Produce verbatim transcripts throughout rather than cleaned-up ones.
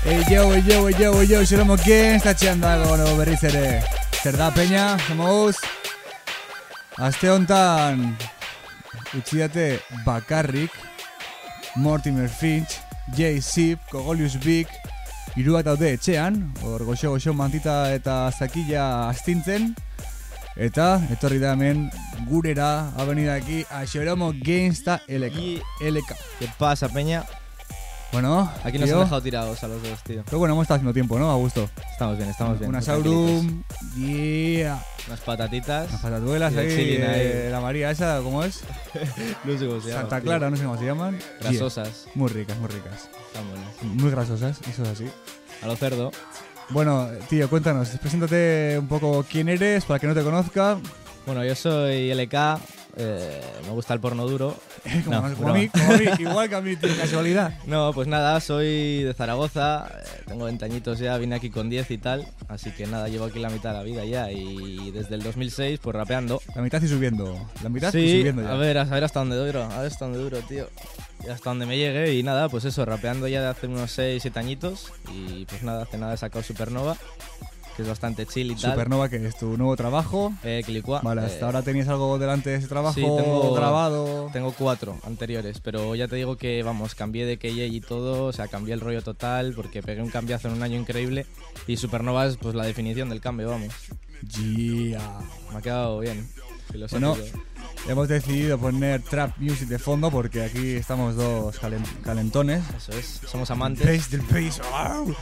Hey yo, hey yo, hey yo, hey yo, Xeromo Games está txean dago no berriz ere. Zer da, peña, somos aste hontan utzi date bakarrik Mortimer Finch, Jay Zip, Kogolius Big, hiru bat daude etxean, hor goxo-goxo mantita eta zakila astintzen, eta etorri da hemen gurera, ha venido aquí a Xeromo Games ta L K. Y... L K. ¿Qué pasa, peña? Bueno, aquí nos tío, han dejado tirados a los dos, tío. Pero bueno, hemos estado haciendo tiempo, ¿no? A gusto. Estamos bien, estamos bien. Una saurum, yeah. Unas patatitas. Unas patatuelas ahí, eh, la María esa, ¿cómo es? No sé cómo se llama. Santa tío. Clara, no sé cómo se llaman. Grasosas. Yeah. Muy ricas, muy ricas. Están buenas. Muy grasosas, eso es así. A lo cerdo. Bueno, tío, cuéntanos, preséntate un poco quién eres, para que no te conozca. Bueno, yo soy L K, eh, me gusta el porno duro. como, no, como, a mí, como a mí, igual que a mí, tío, casualidad. No, pues nada, soy de Zaragoza, eh, tengo veinte añitos ya, vine aquí con diez y tal, así que nada, llevo aquí la mitad de la vida ya y desde el dos mil seis pues rapeando. La mitad y subiendo, la mitad sí, y subiendo ya. a ver, a ver hasta dónde duro, a ver hasta dónde duro, tío. Y hasta donde me llegue y nada, pues eso, rapeando ya de hace unos seis siete añitos y pues nada, hace nada he sacado Supernova, que es bastante chill y tal. Supernova, que es tu nuevo trabajo. Eh, Quilicua. Vale, hasta eh, ahora tenías algo delante de ese trabajo sí, tengo, grabado. Tengo cuatro anteriores, pero ya te digo que, vamos, cambié de K J y todo, o sea, cambié el rollo total porque pegué un cambiazo en un año increíble y Supernova es pues la definición del cambio, vamos. Yeah. Me ha quedado bien. Filosófico. Bueno, hemos decidido poner trap music de fondo porque aquí estamos dos calen calentones. Eso es, somos amantes. Bass del bass. ¡Wow!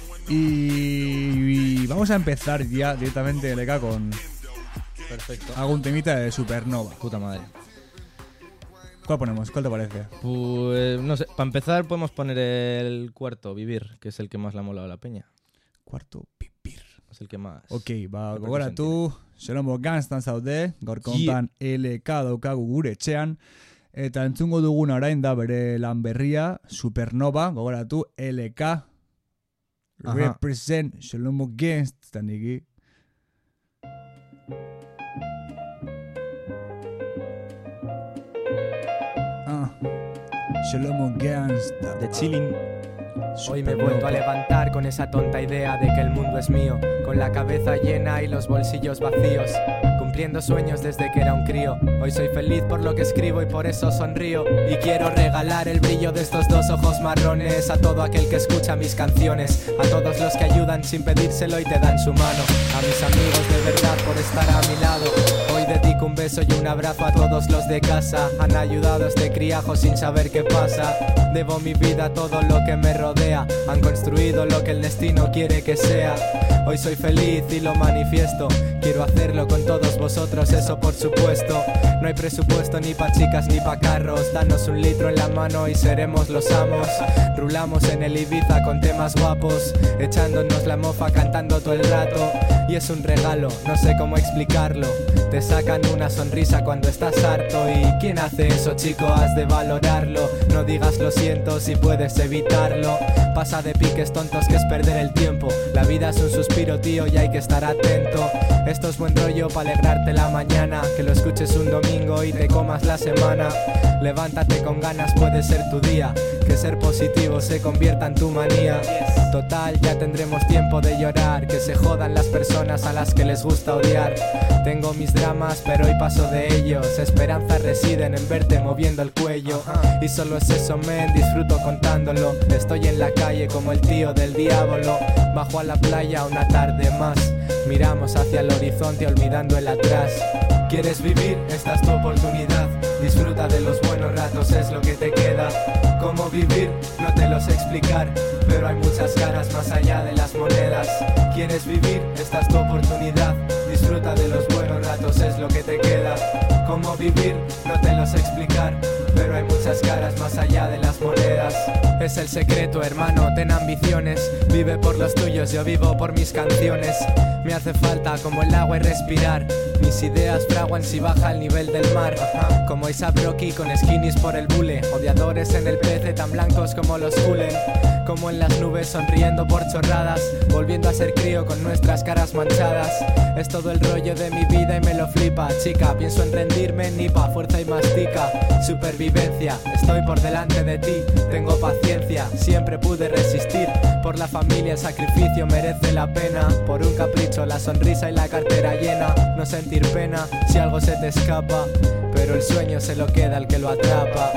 Y, y vamos a empezar ya directamente, L K, con Perfecto. algún temita de Supernova. Puta madre. ¿Cuál ponemos? ¿Cuál te parece? Pues no sé, para empezar podemos poner el cuarto, Vivir, que es el que más le ha molado a la peña. Cuarto, Vivir. Es el que más. Ok, ba, gogoratu, Xeromo Gangstan zaude, gaur kontan L K daukagu gure etxean, eta entzungo dugun orain da bere lan berria, Supernova, gogoratu, L K, Aha. represent Xeromo Gangstan niki. Ah, Xeromo Gangstan. The Chilling. Hoy me he vuelto a levantar con esa tonta idea de que el mundo es mío, con la cabeza llena y los bolsillos vacíos, cumpliendo sueños desde que era un crío. Hoy soy feliz por lo que escribo y por eso sonrío, y quiero regalar el brillo de estos dos ojos marrones a todo aquel que escucha mis canciones, a todos los que ayudan sin pedírselo y te dan su mano, a mis amigos de verdad por estar a mi lado. Hoy dedico un beso y un abrazo a todos los de casa, han ayudado a este criajo sin saber qué pasa. Debo mi vida a todo lo que me rodea, han construido lo que el destino quiere que sea. Hoy soy feliz y lo manifiesto, quiero hacerlo con todos vosotros, eso por supuesto. No hay presupuesto ni pa' chicas ni pa' carros, danos un litro en la mano y seremos los amos. Rulamos en el Ibiza con temas guapos, echándonos la mofa cantando todo el rato. Y es un regalo, no sé cómo explicarlo, te sacan una sonrisa cuando estás harto. ¿Y quién hace eso, chico? Has de valorarlo, no digas lo siento si puedes evitarlo. Pasa de piques tontos que es perder el tiempo, la vida es un suspiro, tío, y hay que estar atento. Esto es buen rollo para alegrarte la mañana, que lo escuches un domingo y te comas la semana. Levántate con ganas, puede ser tu día, que ser positivo se convierta en tu manía. Total, ya tendremos tiempo de llorar, que se jodan las personas a las que les gusta odiar. Tengo mis dramas, pero hoy paso de ellos, esperanzas residen en verte moviendo el cuello. Y solo es eso, men, disfruto contándolo. Estoy en la calle como el tío del diablo, bajo a la playa una tarde más, miramos hacia el horizonte olvidando el atrás. ¿Quieres vivir? Esta es tu oportunidad, disfruta de los buenos ratos, es lo que te queda. ¿Cómo vivir? No te lo sé explicar, pero hay muchas caras más allá de las monedas. ¿Quieres vivir? Esta es tu oportunidad, disfruta de los buenos ratos, es lo que te queda. ¿Cómo vivir? No te lo sé explicar, pero hay muchas caras más allá de las monedas. Es el secreto, hermano, ten ambiciones, vive por los tuyos, yo vivo por mis canciones. Me hace falta como el agua y respirar, mis ideas fraguan si baja el nivel del mar. Como A$AP Rocky con skinnies por el bule, odiadores en el P C tan blancos como los Cullen. Como en las nubes sonriendo por chorradas, volviendo a ser crío con nuestras caras manchadas. Es todo el rollo de mi vida y me lo flipa, chica, pienso en rendirme, nipa, fuerza y mastica. Supervivencia vivencia. Estoy por delante de ti, tengo paciencia. Siempre pude resistir. Por la familia el sacrificio merece la pena. Por un capricho la sonrisa y la cartera llena. No sentir pena si algo se te escapa, pero el sueño se lo queda al que lo atrapa.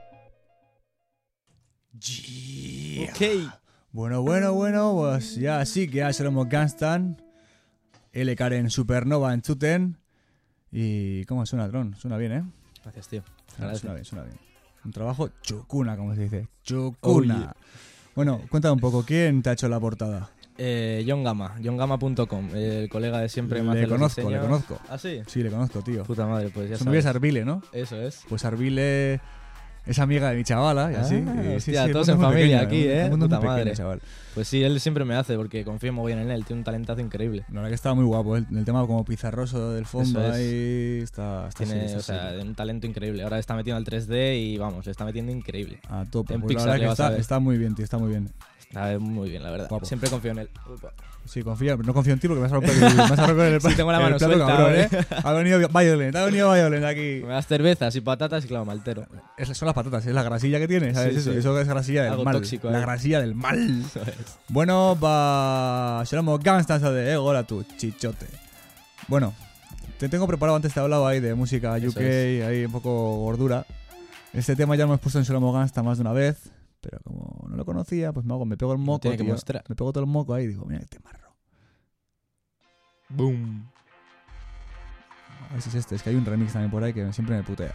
Yeah. Ok. Bueno, bueno, bueno, pues ya sí que ya seremos Gangstan. L. Karen Supernova en Zuten. Y ¿cómo suena, Tron? Suena bien, ¿eh? Gracias, tío. Suena, suena bien, suena bien. Un trabajo chukuna, como se dice. Chukuna. Oh, yeah. Bueno, cuéntame un poco, ¿quién te ha hecho la portada? Eh, John Gama, john gama punto com, el colega de siempre me hace Le los conozco, diseños. le conozco. ¿Ah, sí? Sí, le conozco, tío. Puta madre, pues ya Su novia es sabes. Arbile, ¿no? Eso es. Pues Arbile es amiga de mi chavala y así. Ah, y, hostia, el todos mundo en es muy familia pequeño, aquí, el ¿eh? mundo es muy Puta pequeño, madre. chaval. Pues sí, él siempre me hace porque confío muy bien en él, tiene un talentazo increíble. La verdad que estaba muy guapo, el, el tema como pizarroso del fondo Eso es. ahí está, está Tiene, así, está o sea, así. un talento increíble. Ahora está metiendo al tres D y vamos, le está metiendo increíble. A tope. en Pues la Pixar verdad le que vas a está, ver. está muy bien, tío, está muy bien. Está muy bien, la verdad. Guapo. Siempre confío en él. Sí, confía, no confío en ti porque me vas a romper el, me vas a romper el, Sí, tengo la mano el plato, suelta, cabrón, ¿eh? ¿eh? Ha venido Violent, ha venido Violent aquí. Me das cervezas y patatas y claro, maltero. Es, son las patatas, es la grasilla que tiene, ¿sabes? Sí, eso, sí. eso es grasilla del Algo mal. tóxico, la ¿eh? grasilla del mal. Eso es. Bueno, va. Seremos Gangstas de Ego, ahora tu chichote. Bueno, te tengo preparado, antes te he hablado ahí de música U K, es. ahí un poco gordura. Este tema ya lo hemos puesto en Seremos Gangsta más de una vez, pero como no lo conocía, pues me hago, me pego el moco, tiene que tío. mostrar. Me pego todo el moco ahí y digo, mira qué temarro. Boom. A ver si es este, es que hay un remix también por ahí que siempre me putea.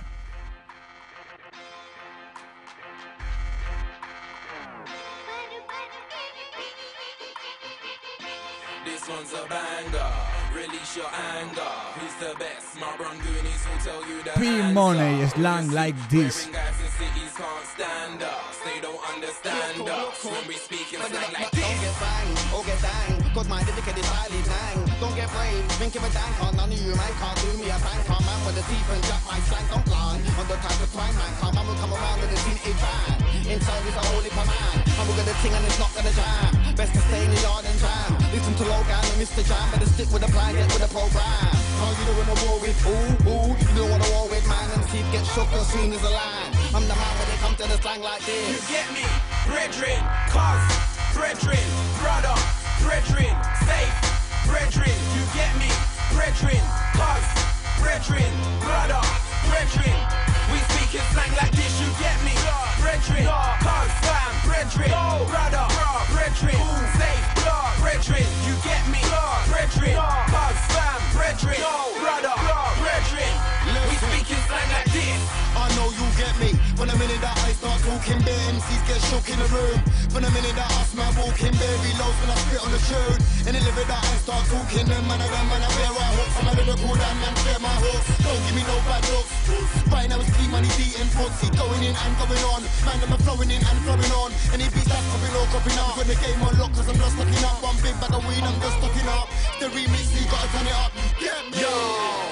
This one's a banger, release your anger. Who's the best? My Goonies will tell you the P-Money, slang like this. Wearing guys in cities can't stand us. They don't understand us when we speak in slang like this. Don't get bang, or get dang, cause my dedicated highly dang. Don't get brave, think of a dang, can't none of you man can't do me a bang. Can't man with the teeth and jack my slang, don't lie. On the type of twang man, can't man will come around with a tinted van. Inside is a holy man, and we're gonna ting and it's not gonna jam. Best to stay in the yard and jam. Listen to Logan and Mister Jam, better stick with the plan, get with the program. How you doing a war with, ooh, ooh, you don't want a war with man, and see get shook as soon as a line. I'm the man when it comes to the slang like this. You get me? Brethren, cuz, brethren, brother, brethren, safe, brethren, you get me? Brethren, cuz, brethren, brother, brethren, we speak in slang like this, you get me? Brethren, cuz, fam, brethren, brother, brethren, safe, brethren, you get me? Brethren, cuz, fam, brethren, brother, brethren, we speak in slang like this. I know you get me. From the minute that I start talking, bare M Cs get shook in the room. From the minute that I smell walking, very lows when I spit on the tune. In the lyric that I start talking, them man of them man I wear my hooks. I'm a lyrical damn man, fear my hooks. Don't give me no bad looks. Right now it's clean money, eating pussy, going in and going on. Man, I'm flowing in and flowing on. Any beats that's popping or copying up. Got the game on lock, cause I'm just stocking up. One big bag of weed, I'm just stocking up. The remix, you gotta turn it up. Get me. Yo,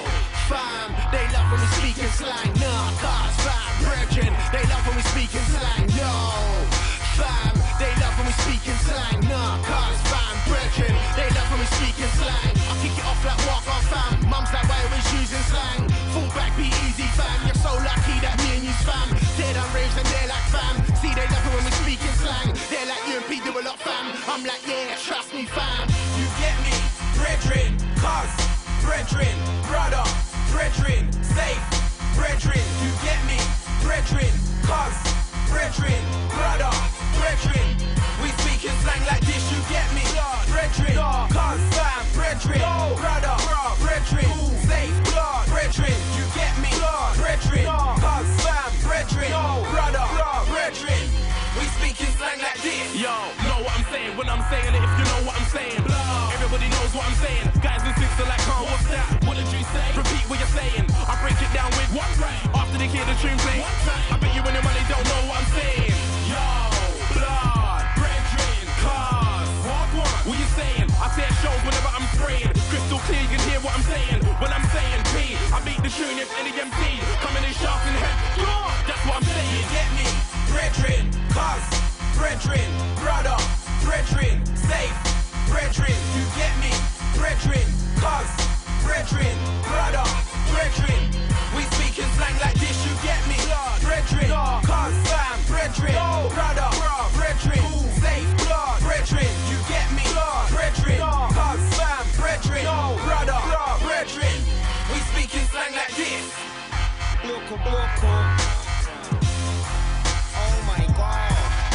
fam, they love when we speak in slang. Nah, cuz, fam, brethren, they love when we speak in slang. Yo, fam, they love when we speak in slang. Nah, cuz, fam, brethren, they love when we speak in slang. I kick it off like walk on fam. Mum's like why always using slang. Fall back, be easy, fam. You're so lucky that me and you fam. They're done raves and they're like fam. See, they love it when we speak in slang. They're like you and P do a lot, fam. I'm like, yeah, trust me, fam. You get me? Brethren, cuz, brethren, brother, brethren, safe, brethren, you get me? Brethren, cuz, brethren, brother, brethren, we speak in slang like this, you get me? Brethren, cuz, fam, brethren, brother, brethren, safe, brethren, you get me? Brethren, cuz, fam, brethren, brother, brethren, we speak in slang like this. Yo, know what I'm saying when I'm saying it, if you know what I'm saying. Everybody knows what I'm saying. Guys and sisters like, oh, what's that? What did you say? Repeat what you're saying. I break it down with one right. After they hear the tune play, I bet you and your money don't know what I'm saying. Yo, blood, brethren, cars, walk one. What you saying? I tear shows whenever I'm spraying. Crystal clear, you can hear what I'm saying. When I'm saying P, I beat the tune if any M C coming in sharp in head. That's what I'm saying. You get me? Brethren, cuz, brethren, brother, brethren, safe, brethren, you get me? Brethren, cuz, brethren, brother, brethren, we speak in slang like this, you get me? Brethren, this. Loco, loco. Oh my god.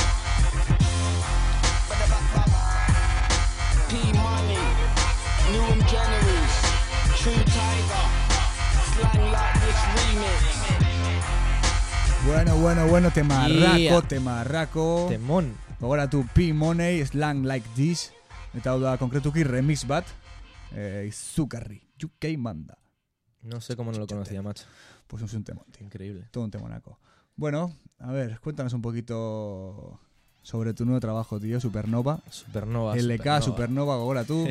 P-Money, New and Generous, True Tiger, Slang Like This Remix. Bueno, bueno, bueno, temarrako, Yeah. temarrako. Temón. Gogora tu P-Money, Slang Like This. Eta hau da konkretuki remix bat. Eh, Izugarri, U K manda. No sé cómo no lo conocía, macho. Pues es un temón, tío. Increíble. Todo un temonaco. Bueno, a ver, cuéntanos un poquito sobre tu nuevo trabajo, tío, Supernova. Supernova. L K, Supernova. Supernova, Gogora tú.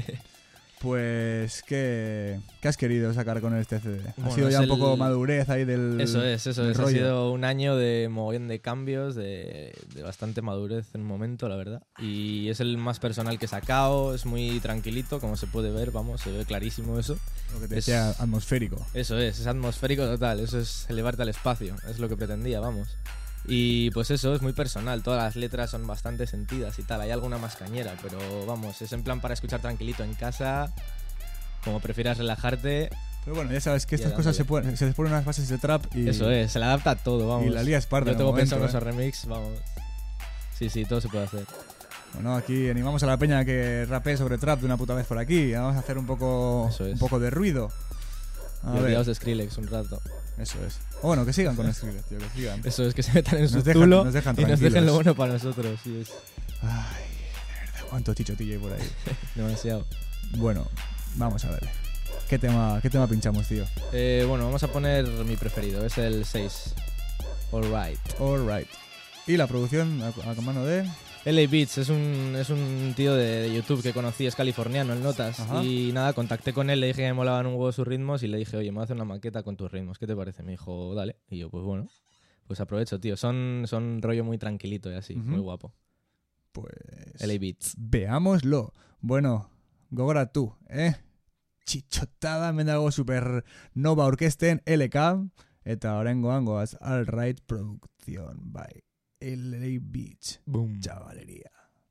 Pues, ¿qué, ¿qué has querido sacar con este C D? ¿Ha Bueno, sido es ya un el- poco madurez ahí del Eso es, eso del es. Ha rollo? sido un año de mogollón de cambios, de, de bastante madurez en un momento, la verdad. Y es el más personal que he sacado, es muy tranquilito, como se puede ver, vamos, se ve clarísimo eso. Lo que te es- decía, atmosférico. Eso es, es atmosférico total, eso es elevarte al espacio, es lo que pretendía, vamos. Y pues eso, es muy personal, todas las letras son bastante sentidas y tal, hay alguna más cañera, pero vamos, es en plan para escuchar tranquilito en casa, como prefieras relajarte. Pero bueno, ya sabes que Y estas dándole. cosas se, pueden, se les ponen unas bases de trap y... Eso es, se le adapta a todo, vamos. y la lías parda Yo en tengo un pensado en momento, esos remix, vamos. Sí, sí, todo se puede hacer. Bueno, aquí animamos a la peña que rapee sobre trap de una puta vez por aquí. Vamos a hacer un poco, Eso es. un poco de ruido. A Y ver, olvidaos de Skrillex un rato. eso es. O bueno, que sigan con Skrillex, tío, que sigan. Eso es, que se metan en su Nos dejan- zulo nos dejan y nos dejen tranquilos. lo bueno para nosotros. Sí, es Ay, de verdad, cuánto chichotillo hay por ahí. demasiado. Bueno, vamos a ver. ¿Qué tema, qué tema pinchamos, tío? Eh, bueno, vamos a poner mi preferido, es el seis. Alright. Alright. Y la producción a, a mano de... L A Beats es un, es un tío de, de YouTube que conocí, es californiano, el Notas. Ajá. Y nada, contacté con él, le dije que me molaban un huevo sus ritmos y le dije, oye, me voy a hacer una maqueta con tus ritmos, ¿qué te parece? Me dijo, dale. Y yo, pues bueno, pues aprovecho, tío. Son, son rollo muy tranquilito y así, Ujú. muy guapo. Pues... L A Beats. Veámoslo. Bueno, Gogora tú, ¿eh? Chichotada, me dago Supernova orkesten L K. Eta orengoan goaz Alright Producción by L A Beats. Boom. Chavalería.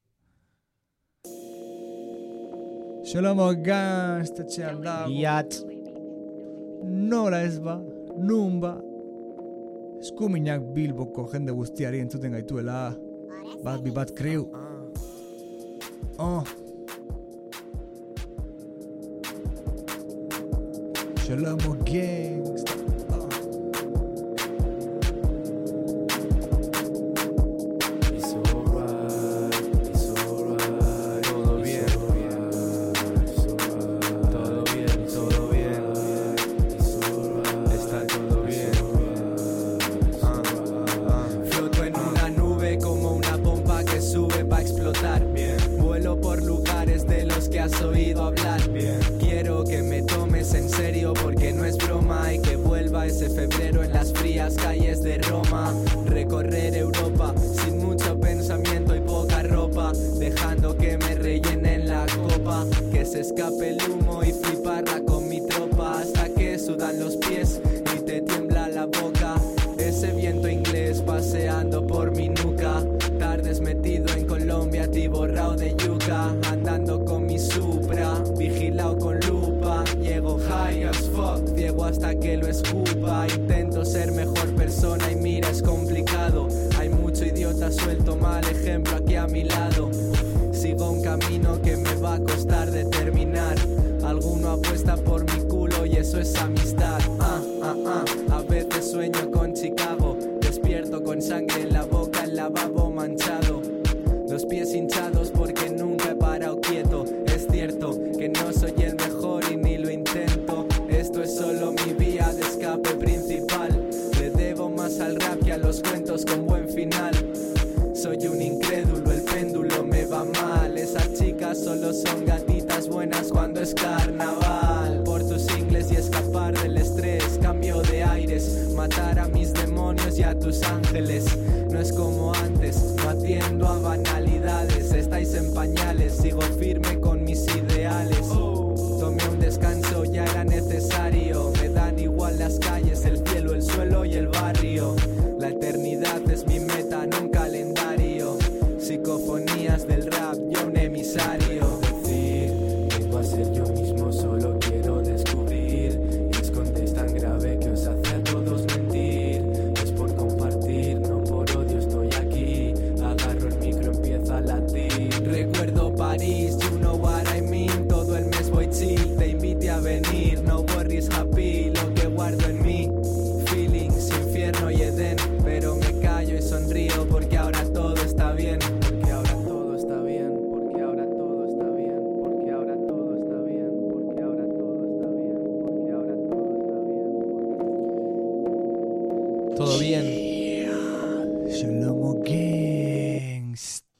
Solomo gaztatxean dago. Yat. Nola ez ba, nun ba. Eskuminak Bilboko jende guztiari entzuten gaituela. Bat bi bat kriu. Oh. Solomo gangsta. Oh. It's alright, it's alright, todo bien, todo bien, todo bien, está todo bien. Ah, ah. Floto en una nube como una bomba que sube pa' explotar. Bien. Vuelo por lugares de los que has oído hablar. Bien. Quiero que me tomes en serio porque no es broma y que vuelva ese febrero en las frías calles de Roma. Recorrer Europa sin mucho pensamiento y poca ropa, dejando que me rellenen la copa, que se escape el humo y fliparla con mi tropa hasta que sudan los pies y te tiembla la boca. Ese viento inglés paseando por mi nuca, tardes metido en Colombia, tiborrao de yuca, andando con mi Supra, vigilado con lupa. Llego high as fuck, ciego hasta que lo escupa. Intento ser mejor persona y mira es complicado. Hay mucho idiota suelto, mal ejemplo aquí a mi lado. Sigo un camino que me va a costar determinar. Alguno apuesta por mi culo y eso es amistad. Ah, ah, ah. A veces sueño con Chicago, despierto con sangre en la boca, el lavabo manchado. Los pies hinchados porque nunca he parado quieto. Es cierto que no soy el mejor y ni lo intento. Esto es solo mi vía de escape principal. Le debo más al rap que a los cuentos con buen final. Soy un incrédulo, el péndulo me va mal. Esas chicas solo son gatitas buenas cuando es carnaval. Por tus ingles y escapar del estrés, cambio de aires, matar a mis demonios y a tus ángeles. No es como antes, no atiendo a banalidades. Estáis en pañales, sigo firme con mis ideales. Tomé un descanso, ya era necesario. Me dan igual las calles, el cielo, el suelo y el barrio. La eternidad es mi meta, no un calendario. Psicofonías del rap, yo un emisario. Decir, vengo a ser yo mismo, solo quiero descubrir. Y escondéis tan grave que os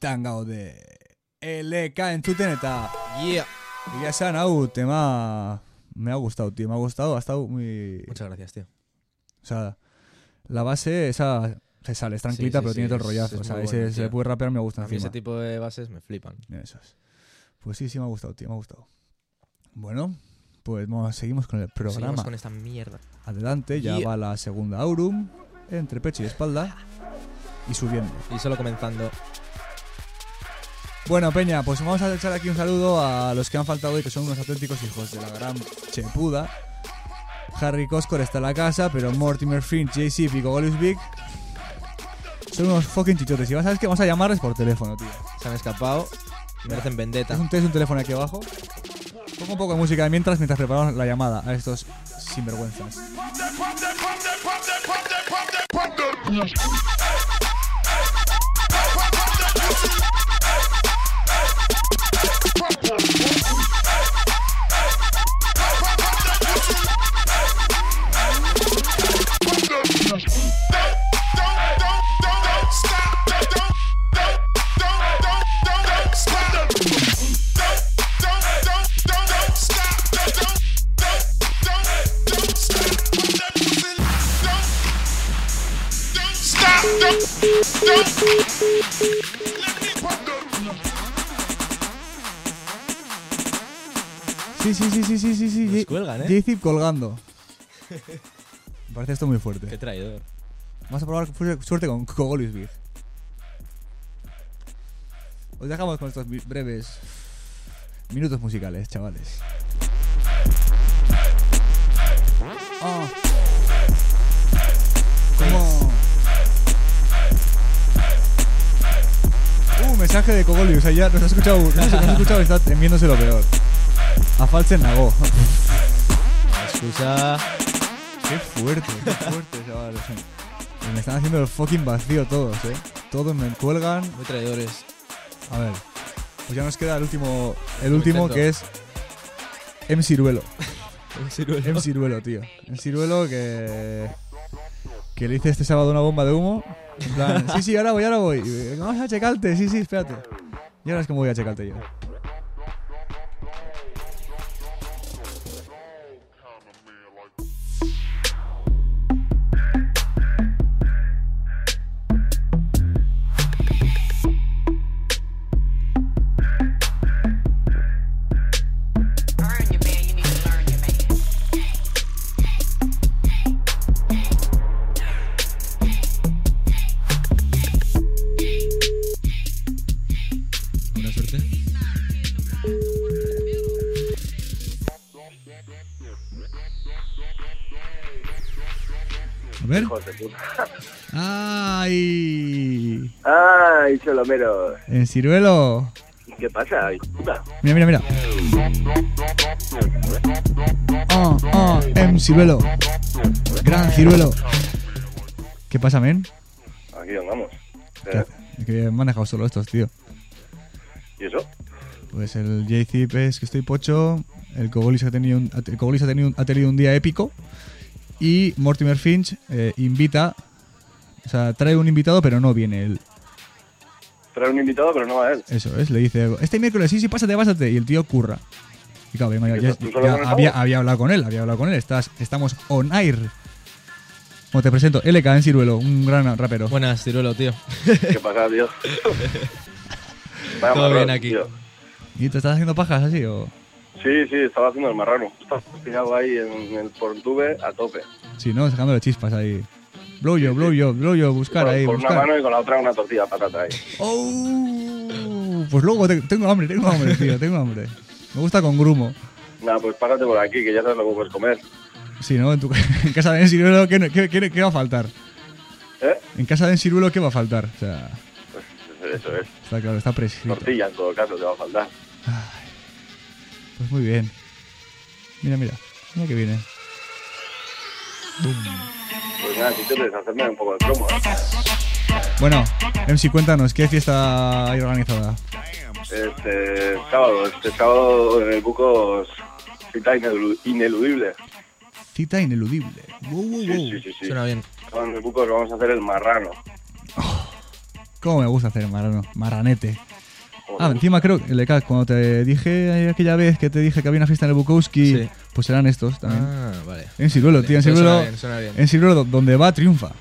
Bertan gaude. L K entzuten eta... Yeah. Egia esan, hau, tema... Me ha gustado, tío, me ha gustado, ha estado muy... Muchas gracias, tío. O sea, la base, esa... Se sale, es tranquilita, Sí, sí, pero sí, tiene todo el es- rollazo. es O sea, muy ese bueno, se tío. puede rapear, me gusta A mí encima. ese tipo de bases me flipan. Eso es. Pues sí, sí me ha gustado, tío, me ha gustado. Bueno, pues vamos, seguimos con el programa. Seguimos con esta mierda. Adelante, ya Yeah. va la segunda Aurum, entre pecho y espalda, y subiendo. Y solo comenzando. Bueno, Peña, pues vamos a echar aquí un saludo a los que han faltado hoy, que son unos auténticos hijos de la gran chepuda. Harry Coscore está en la casa, pero Mortimer Finch, J-Zip y Cogolius Big son unos fucking chichotes. Y sabes que vamos a llamarles por teléfono, tío. Se han escapado. Merecen vendetta. Es un, es un teléfono aquí abajo. Pongo un poco de música de mientras, mientras preparamos la llamada a estos sinvergüenzas. Sí, sí, sí, sí, sí, sí, sí. Nos J- cuelgan, ¿eh? J-Zip colgando. Me parece esto muy fuerte. Qué traidor. Vamos a probar fu- suerte con Cogolius Big. Os dejamos con estos bi- breves minutos musicales, chavales. Ah. ¿Cómo? Uh, mensaje de Cogolius. O sea, ya nos ha escuchado, nos ha, nos ha escuchado y está temiéndose lo peor. A Falsen Nagó. Excusa. Qué fuerte, qué fuerte, chavales. Me están haciendo el fucking vacío todos, eh. Todos me cuelgan. Muy traidores. A ver, pues ya nos queda el último, el Lo último intento. que es M. Ciruelo. Un ciruelo. M. Ciruelo, tío. M. Ciruelo que que le hice este sábado una bomba de humo. En plan, sí, sí, ahora voy, ahora voy. Y, vamos a checarte, sí, sí, espérate. Y ahora es como voy a checarte yo. Earn your man, you need to learn your man. Buena suerte. A ver. Hijos de puta. ¡Ay! ¡Ay, Solomero! En Ciruelo. ¿Qué pasa, hijo de puta? Mira, mira, mira. Ah, ah, M. Ciruelo. Gran Ciruelo. ¿Qué pasa, men? Aquí andamos. ¿Qué Eh, hace? Es que me han dejado solo estos, tío. ¿Y eso? Pues el J-Zip es que estoy pocho. El Cogolis ha tenido un, el Cogolis ha tenido, un- ha tenido un día épico. Y Mortimer Finch eh, invita. O sea, trae un invitado, pero no viene él. Trae un invitado, pero no va él. Eso es, le dice: Este miércoles, sí, sí, pásate, pásate. Y el tío curra. Y claro, venga, ya, ya- ¿Tú solo ya con el había, Pablo? había hablado con él, había hablado con él. Estás, estamos on air. Bueno, te presento, L K en Ciruelo, un gran rapero. Buenas, ciruelo, tío. ¿Qué pasa, tío? Vaya Todo marrón, bien aquí. tío. ¿Y te estás haciendo pajas así o...? Sí, sí, estaba haciendo el marrano. Estaba pillado ahí en el Portube a tope. Sí, ¿no? Sacándole chispas ahí. Blow yo, blow yo, blow yo, buscar Con, ahí, con buscar. una mano y con la otra una tortilla de patata ahí. Oh, pues luego te- tengo hambre, tengo hambre, tío, tengo hambre. Me gusta con grumo. Nada, pues pásate por aquí, que ya sabes lo que puedes comer. Sí, ¿no? En, tu, en casa de Ensiruelo, ¿qué, qué, qué, qué va a faltar? ¿Eh? En casa de Ensiruelo, ¿qué va a faltar? O sea, Pues eso es. está claro, está prescrito. Tortilla en todo caso te va a faltar. Pues muy bien. Mira, mira, mira que viene. Pues nada, si quieres hacerme un poco de promo. ¿eh? Bueno, M C, cuéntanos, ¿qué fiesta hay organizada? Este sábado, este sábado en el Bucos, cita inelu- ineludible. Cita ineludible. Wow, wow, Sí, wow. sí, sí, sí. Suena bien. En el Bucos vamos a hacer el marrano. ¿Cómo me gusta hacer marrano? Marranete. Ah, encima creo que L K, cuando te dije aquella vez que te dije que había una fiesta en el Bukowski, Sí. pues eran estos también. Ah, vale. En Ciruelo, Vale, tío, en pues Ciruelo. suena bien, suena bien. En Ciruelo, donde va, triunfa.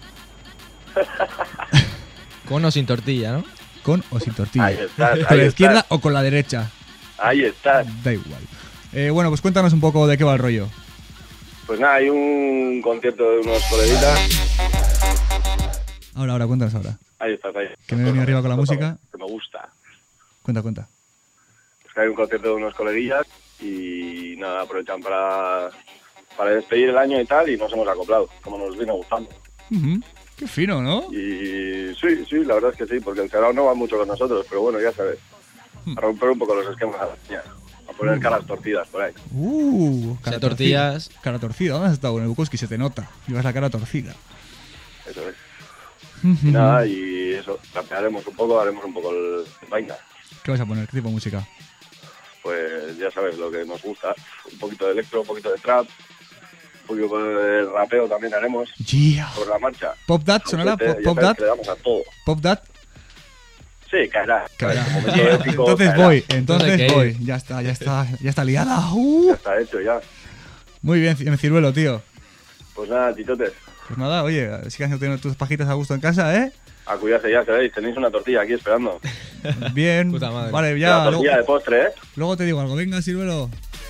Con o sin tortilla, ¿no? Con o sin tortilla. Ahí estás, ¿Con ahí la izquierda estás. o con la derecha? Ahí está. Da igual. Eh, bueno, pues cuéntanos un poco de qué va el rollo. Pues nada, hay un concierto de unos coleguitas. Ahora, ahora, cuéntanos ahora. Ahí estás, ahí. Que me he venido arriba con la música. Que me gusta. Cuenta, cuenta. Es que hay un concierto de unos coleguillas y nada, aprovechan para, para despedir el año y tal y nos hemos acoplado, como nos viene gustando. Ujú. Qué fino, ¿no? Y sí, sí, la verdad es que sí, porque el Cerrado no va mucho con nosotros, pero bueno, ya sabes. A romper un poco los esquemas, ya, a poner caras torcidas por ahí. Uh, O sea, tortillas. torcida. Cara torcida, ¿dónde has estado? En el Bukowski se te nota. Llevas la cara torcida. Eso es. Y nada, y eso, rapearemos un poco, haremos un poco el, el vaina. ¿Qué vas a poner? ¿Qué tipo de música? Pues ya sabes lo que nos gusta. Un poquito de electro, un poquito de trap, un poquito de rapeo también haremos Yeah. sobre la marcha. ¿Pop That? ¿Sonará? Ya ¿Pop, pop sabes That? que le damos a todo. ¿Pop That? Sí, caerá. Caerá. Como momento épico, Entonces caerá. voy, entonces Entonces, ¿qué? voy. Ya está, ya está, ya está liada. Uh. Ya está hecho, ya. Muy bien, en Ciruelo, tío. Pues nada, titotes, Pues nada, oye, sigas teniendo tus pajitas a gusto en casa, ¿eh? a cuidarse ya, sabéis, tenéis una tortilla aquí esperando. Bien. Puta madre. Vale, Ya, ya. la tortilla Luego, de postre, ¿eh? luego te digo algo. Venga, Ciruelo.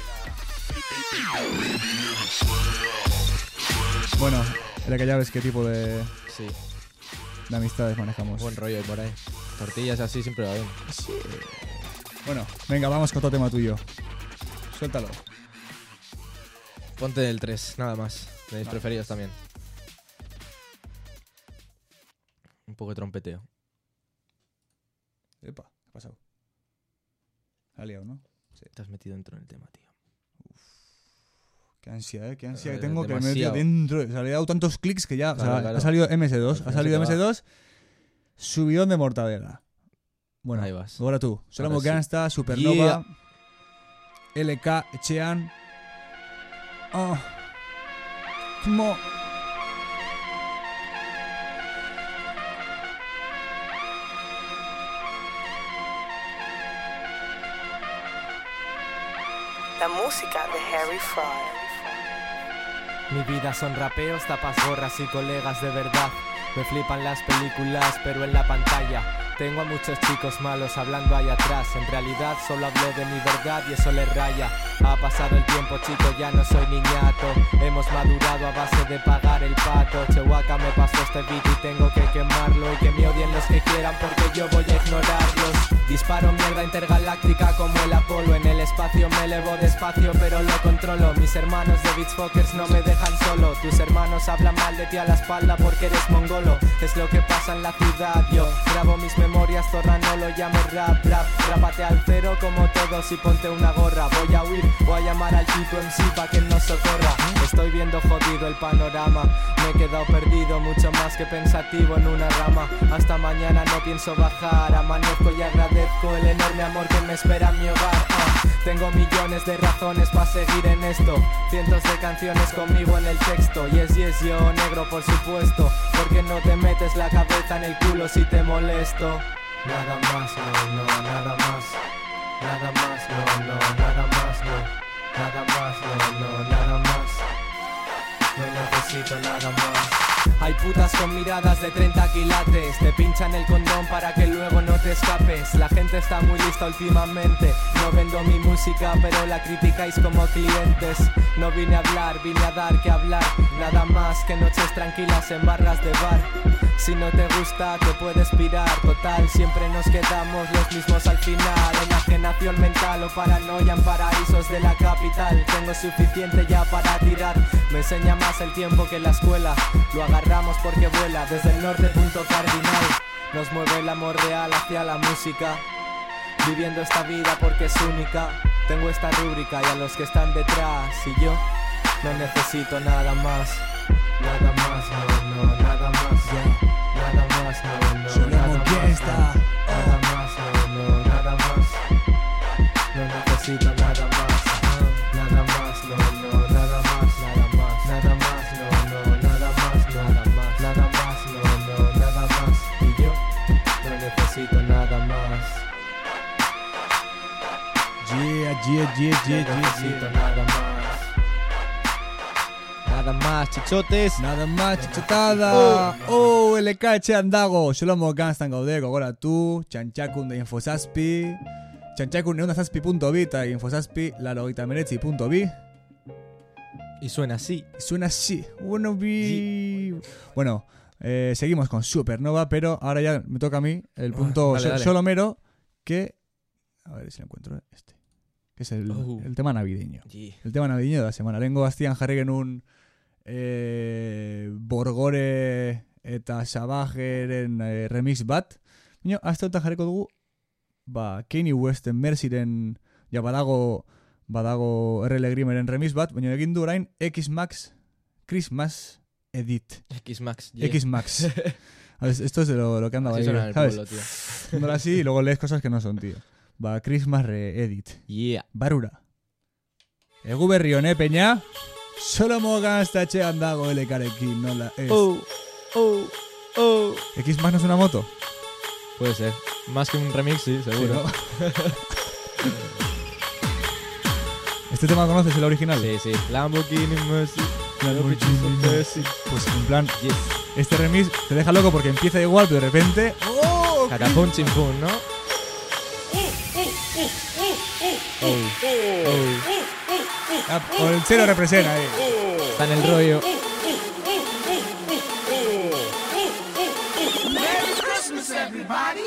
Bueno, era que ya ves qué tipo de, Sí. de amistades manejamos. Buen rollo por ahí. Tortillas así siempre va bien. Bueno, venga, vamos con otro tema tuyo. Suéltalo. Ponte el tres, nada más. De mis preferidos también. Un poco de trompeteo. Epa, ¿qué ha pasado? Ha liado, ¿no? Te has metido dentro del tema, tío. Qué ansia, ¿eh? Qué ansia Eh, que tengo que me he demasiado. metido dentro. O sea, le he dado tantos clics que ya... o sea, Claro, claro. ha salido M S dos. Al Ha final salido se te M S dos. Subidón de mortadela. Bueno, Ahí vas. ahora tú. Solamo Ahora sí. Gangsta, Supernova, Yeah. L K, Echean. Oh. Como... La música de Harry Fraud. Mi vida son rapeos, tapas gorras y colegas de verdad. Me flipan las películas, pero en la pantalla tengo a muchos chicos malos hablando ahí atrás. En realidad solo hablo de mi verdad y eso les raya. Ha pasado el tiempo, chico, ya no soy niñato. Hemos madurado a base de pagar el pato. Chewbacca me pasó este beat y tengo que quemarlo. Y que me odien los que quieran porque yo voy a ignorarlos. Disparo mierda intergaláctica como el Apolo. En el espacio me elevo despacio pero lo controlo. Mis hermanos de Beachfuckers no me dejan solo. Tus hermanos hablan mal de ti a la espalda porque eres mongolo. Es lo que pasa en la ciudad. Yo grabo mis memorias, zorra, no lo llamo rap, rap. Rápate al cero como todos y ponte una gorra. Voy a huir o a llamar al Tito M C pa' que nos socorra. Estoy viendo jodido el panorama. Me he quedado perdido, mucho más que pensativo en una rama. Hasta mañana no pienso bajar. Amanezco y agradezco el enorme amor que me espera en mi hogar. Ah, tengo millones de razones para seguir en esto. Cientos de canciones conmigo en el texto. Yes, yes, yo negro por supuesto. Porque no te metes la cabeza en el culo si te molesto. Nada más, no, no, nada más. Nada más, no, no, nada más, no. Nada más, no, no, nada más. No necesito nada más. Hay putas con miradas de treinta quilates. Te pinchan el condón para que luego no te escapes. La gente está muy lista últimamente. No vendo mi música pero la criticáis como clientes. No vine a hablar, vine a dar que hablar. Nada más que noches tranquilas en barras de bar. Si no te gusta te puedes pirar. Total, siempre nos quedamos los mismos al final. Enajenación mental o paranoia en paraísos de la capital. Tengo suficiente ya para tirar. Me enseña más el tiempo que la escuela. Lo agarramos porque vuela desde el norte punto cardinal. Nos mueve el amor real hacia la música. Viviendo esta vida porque es única. Tengo esta rúbrica y a los que están detrás. Y yo no necesito nada más. Nada más, no, no, nada más. Yeah. Nada más, no, no, Solamo nada más. Gangsta. Nada más, no, no, nada más. No necesito nada más. Nada más, no, no, nada más. Nada más, nada más, no, no, nada más. Nada más, nada más, no, no, nada más. Y yo no Yeah, yeah, yeah, yeah, yeah, Necesito yeah. nada más. Nada más, chichotes. Nada más, chichotada. Oh, L K etxean dago. Shlomo Ganstan gaude, gogoratu. Txantxakun da Infosazpi. Txantxakun eundazazpi punto bi eta Infosazpi laurogeita hemeretzi punto bi. Y suena así. Suena así. Bueno, vi... Bueno, eh, seguimos con Supernova, pero ahora ya me toca a mí el punto Dale, so- dale. solomero, que... A ver si lo encuentro, este. Que es el, Oh. el tema navideño. Yeah. El tema navideño de la semana. Lengo bastian jarri genuen eh, Borgore eta Sabajeren eh, remix bat. Baina, azte honetan jarriko dugu, ba, Kanye Westen Mercyren, ja badago, badago R L Grimeren remix bat, baina egin du orain X-Max Christmas Edit. X-Max. Yeah. X-Max. A ver, esto es de lo, lo que anda Así ahí, suena en el ¿sabes? pueblo, tío. Dándolo así y luego lees cosas que no son, tío. Va, Christmas Re-Edit. Yeah. Barura. Egu berri hone, peña. Solomo Ganstatxean dago elekarekin, nola ez. Oh, oh, oh. X-Max no es una moto. Puede ser. Más que un remix, sí, seguro. Sí, ¿no? ¿Este tema conoces, el original? Sí, sí. Lamborghini Mercy. Lamborghini Mercy. Pues en plan, Yes. este remix te deja loco porque empieza igual, pero de repente... ¡Oh! Catapum chimpum, ¿no? Oh, oh. Ah, con el cero representa ahí. Está en el rollo. Merry Christmas, everybody.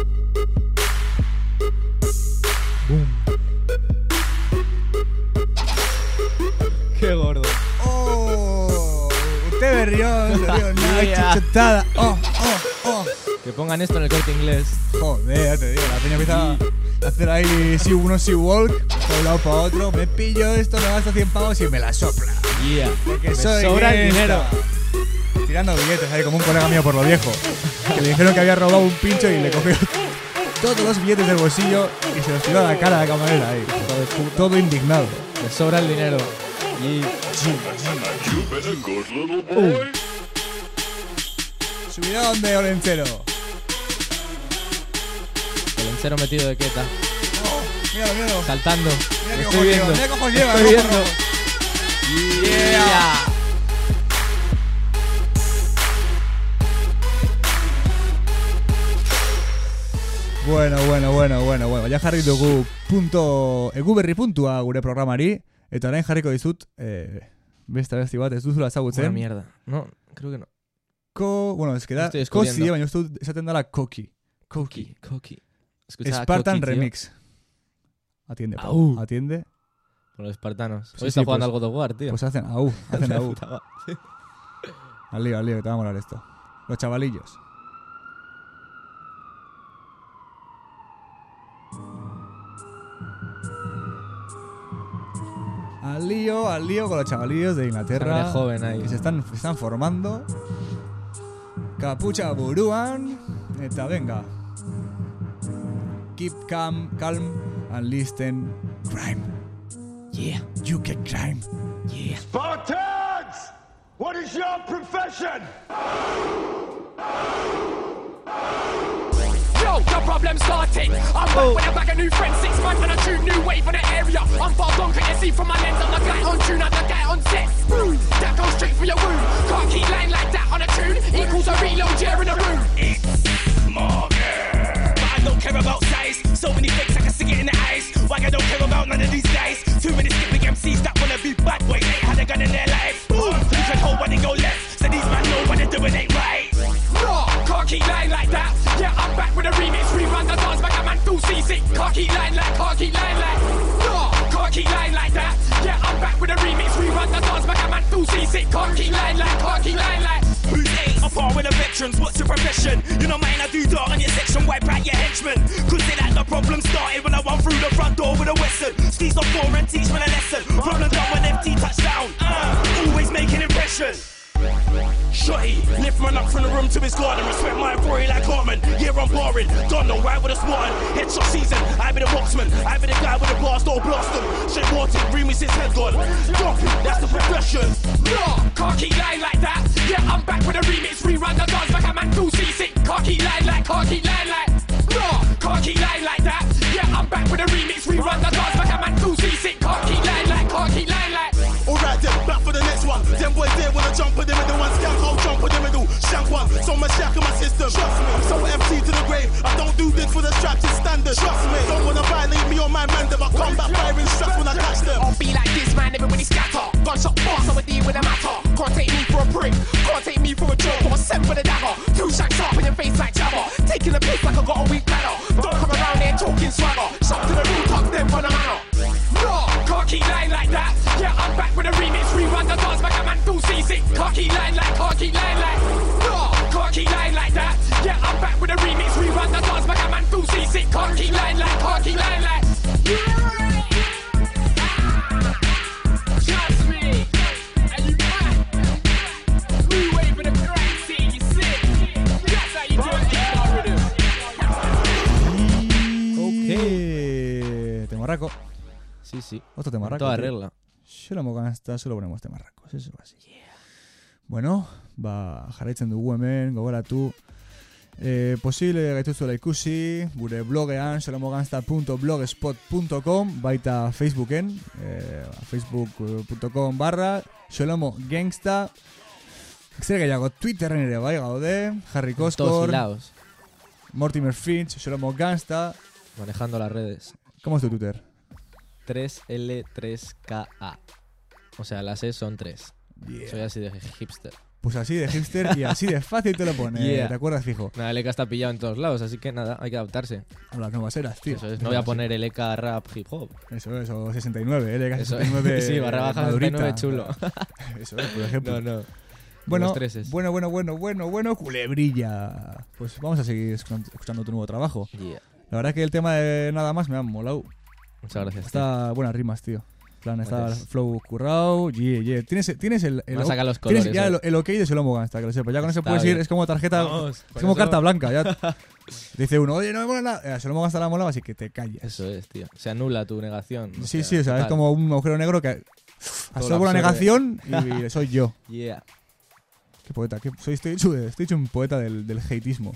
Qué gordo. ¡Oh! Usted berrión, se dio una Yeah. chuchotada. ¡Oh, oh, oh! Que pongan esto en el Corte Inglés. Joder, ya te digo, la peña empieza a hacer ahí si uno si walk, de un lado para otro. Me pillo esto, me gasto cien pavos y me la sopla. Yeah. Porque Me soy sobra el esta. dinero. Tirando billetes ahí como un colega mío por lo viejo. Que le dijeron que había robado un pincho y le cogió todos los billetes del bolsillo y se los tiró a la cara a la camarera ahí. Todo indignado. Me sobra el dinero. Y... Subidón de Olencero. El encero metido de queta. Oh, míralo, míralo. Saltando. Mira Lo qué estoy ojos lleva, viendo. mira qué ojos lleva. Estoy ¿no? viendo. Yeah. Bueno, bueno, bueno, bueno, bueno. Ja jarri dugu punto, egu berri puntua gure programari. Eta orain jarriko dizut, eh, beste abesti bat ez duzula Una ezagutzen. mierda. No, creo que no. Ko, bueno, es que da, Estoy descubriendo. kosi, baina uste dut esaten dela koki. Koki. Coqui. Escucha, Spartan Coqui, tío. Remix. Atiende, Pau, Au. atiende. Con los espartanos. Sí, Hoy sí, está jugando pues- al God of War, tío. Pues hacen au, hacen au. Puta va- sí. Al lío, al lío, que te va a molar esto. Los chavalillos. Al lío, al lío con los chavalillos de Inglaterra. Sangre joven ahí. Que se están, se están formando. Capucha buruan. Eta venga. Keep calm, calm and listen. Crime. Yeah, You get crime. yeah. Spartans! What is your profession? Yo, the problem starting. I'm back with a bag of new friends, six months and a true new wave in the area. I'm far gone, can you see from my lens? I'm the guy on tune, I'm the guy on set. Boom, that goes straight for your wound. Can't keep line like that on a tune. Equals a reload, yeah, in the room. It's Morgan. But I don't care about size. So many fakes, I can see it in the eyes. Why I don't care about none of these guys. Too many skipping M Cs that wanna be bad boys. Ain't had a gun in their life. Boom, you can hold when they go left. So these man know what they're doing ain't right. Raw, can't keep line like that. Yeah, I'm back with a remix. Rerun the dance, back a man full C C. Can't keep line like, can't keep line like. Raw, can't keep line like that. Yeah, I'm back with a remix. Rerun the dance, back a man full C C. Can't keep line like, can't keep line like. Who's eight? I'm far with the veterans, what's your profession? You know mine, I do dart on your section, wipe out your henchmen. Could say that the problem started when I won through the front door with a western. Steve's on four and teach me a lesson. Problem done when F T touchdown. Uh, always make an impression. Shotty, lift man up from the room to his garden. Respect my authority like Hartman. Yeah, I'm barring. Don't know why with a smartin. Headshot season. I be the boxman. I be the guy with the blast or blast him. Shit Martin, remix his head gone. Drop it, that's the progression. Raw, can't keep line like that. Yeah, I'm back with a remix. Rerun the dance, back a man full C C. Can't keep line like, can't keep line like. Raw, can't keep line like that. Yeah, I'm back with a remix. Rerun the dance, Come back firing stuff when I catch them. I'll be like this man, everybody scatter. Gunshot fast, I'ma deal with a matter. Can't take me for a prick, can't take me for a joke. I'm a sent for the dagger. Two shanks up in your face like Jabba. Taking a piss like I got a weak bladder. Don't come around here talking swagger. Shut to the room, tuck them for the manor. No, can't keep lying like that. Yeah, I'm back with a remix. Rerun the dance, make a man feel seasick. Can't keep lying like, can't keep lying like. No, can't keep lying like that. Yeah, I'm back with a remix. Rerun the dance, make a man feel seasick. Can't keep lying like, can't keep lying like. Trust me, and you mad. We wait for the crime scene, you sick. That's how you do it, Ok. Temarraco. Sí, sí. Otro temarraco. Toda tío. regla. Xelamo gangsta, solo ponemos temarracos. Eso así. Bueno, ba, jarraitzen dugu hemen, gogoratu. Eh, posible gaituzuela ikusi, gure blogean, xelamogangsta punto blogspot punto com, baita Facebooken, eh, facebook punto com barra, xelamogangsta. Zer gehiago, Twitterren ere bai gaude, Harry Todos Koskor, hilados, Mortimer Finch, xelamogangsta. manejando las redes. ¿Cómo es tu Twitter? tres L tres K A. O sea, las E son tres. Yeah. Soy así de hipster. Pues así de hipster y así de fácil te lo pone, Yeah. ¿te acuerdas, fijo? Nada, el E K está pillado en todos lados, así que nada, hay que adaptarse. A las nuevas eras, tío. Eso es, no voy a poner el E K rap hip hop. Eso es, o sesenta y nueve, L K Eso sesenta y nueve. sí, barra baja madurita. sesenta y nueve chulo. Eso es, por ejemplo. No, no. Bueno, Los treses. bueno, bueno, bueno, bueno, bueno, culebrilla. Pues vamos a seguir escuchando, escuchando tu nuevo trabajo. Yeah. La verdad que el tema de nada más me ha molado. Muchas gracias. Está buenas rimas, tío. En plan, está Gracias. flow currado, yeah, yeah. Tienes, tienes el, el, Me saca los tienes colores, ya eh. el, el ok de Selomo Gangsta, que lo sepa. Ya con eso Está puedes bien. ir, es como tarjeta, Vamos, es con como eso- carta blanca. Ya dice uno, oye, no me mola nada. A Selomo Gangsta la mola, así que te calles. Eso es, tío. Se anula tu negación. Sí, sí, o sea, es total. como un agujero negro que absorbe la absorbe. negación y soy yo. Yeah. Qué poeta, qué, soy, estoy, hecho, estoy hecho un poeta del, del hateismo.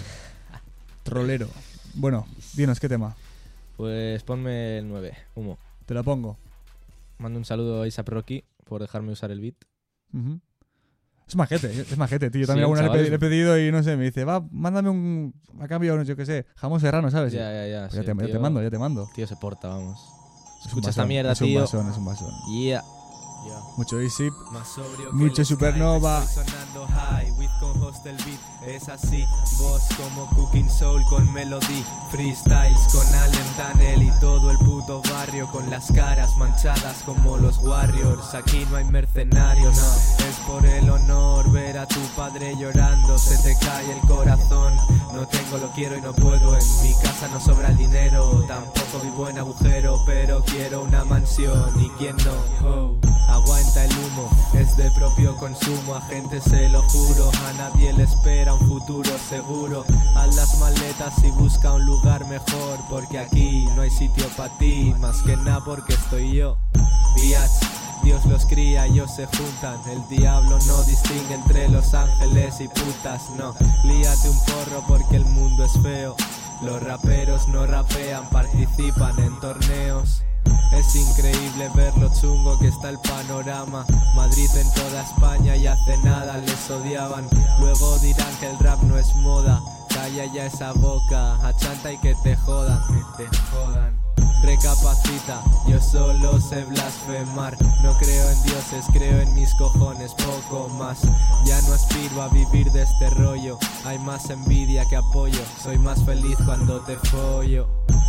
Trolero. Bueno, dinos, ¿qué tema? Pues ponme el nueve, humo. Te la pongo. Mando un saludo a Isap Rocky por dejarme usar el beat. Ujú. Es majete, es majete, tío. Yo Sí, también alguna chaval. le, he pedi- le he pedido y no sé, me dice, va, mándame un. A cambio, yo qué sé, jamón serrano, ¿sabes? Ya, ya, ya. Pues sí, ya, te, el ya te tío- mando, ya te mando. Tío se porta, vamos. Es un Escucha esta basón, mierda, es un tío. basón, es un basón. Yeah. Mucho easy. Más sobrio Nietzsche que el Supernova. Sky, estoy sonando high, with con hostel beat, es así, voz como Cooking Soul con Melody, freestyles con Allen Daniel y todo el puto barrio con las caras manchadas como los Warriors, aquí no hay mercenarios, es por el honor ver a tu padre llorando, se te cae el corazón, no tengo, lo quiero y no puedo, en mi casa no sobra el dinero, tampoco vivo en agujero, pero quiero una mansión y quién no, oh. Aguanta el humo, es de propio consumo, a gente se lo juro, a nadie le espera un futuro seguro. Haz las maletas y busca un lugar mejor, porque aquí no hay sitio para ti, más que nada porque estoy yo. Biatch, Dios los cría, ellos se juntan, el diablo no distingue entre los ángeles y putas, no. Líate un porro porque el mundo es feo, los raperos no rapean, participan en torneos. Es increíble ver lo chungo que está el panorama. Madrid en toda España y hace nada les odiaban. Luego dirán que el rap no es moda. Calla ya esa boca, achanta y que te jodan, que te jodan. Recapacita, yo solo sé blasfemar. No creo en dioses, creo en mis cojones, poco más. Ya no aspiro a vivir de este rollo. Hay más envidia que apoyo. Soy más feliz cuando te follo.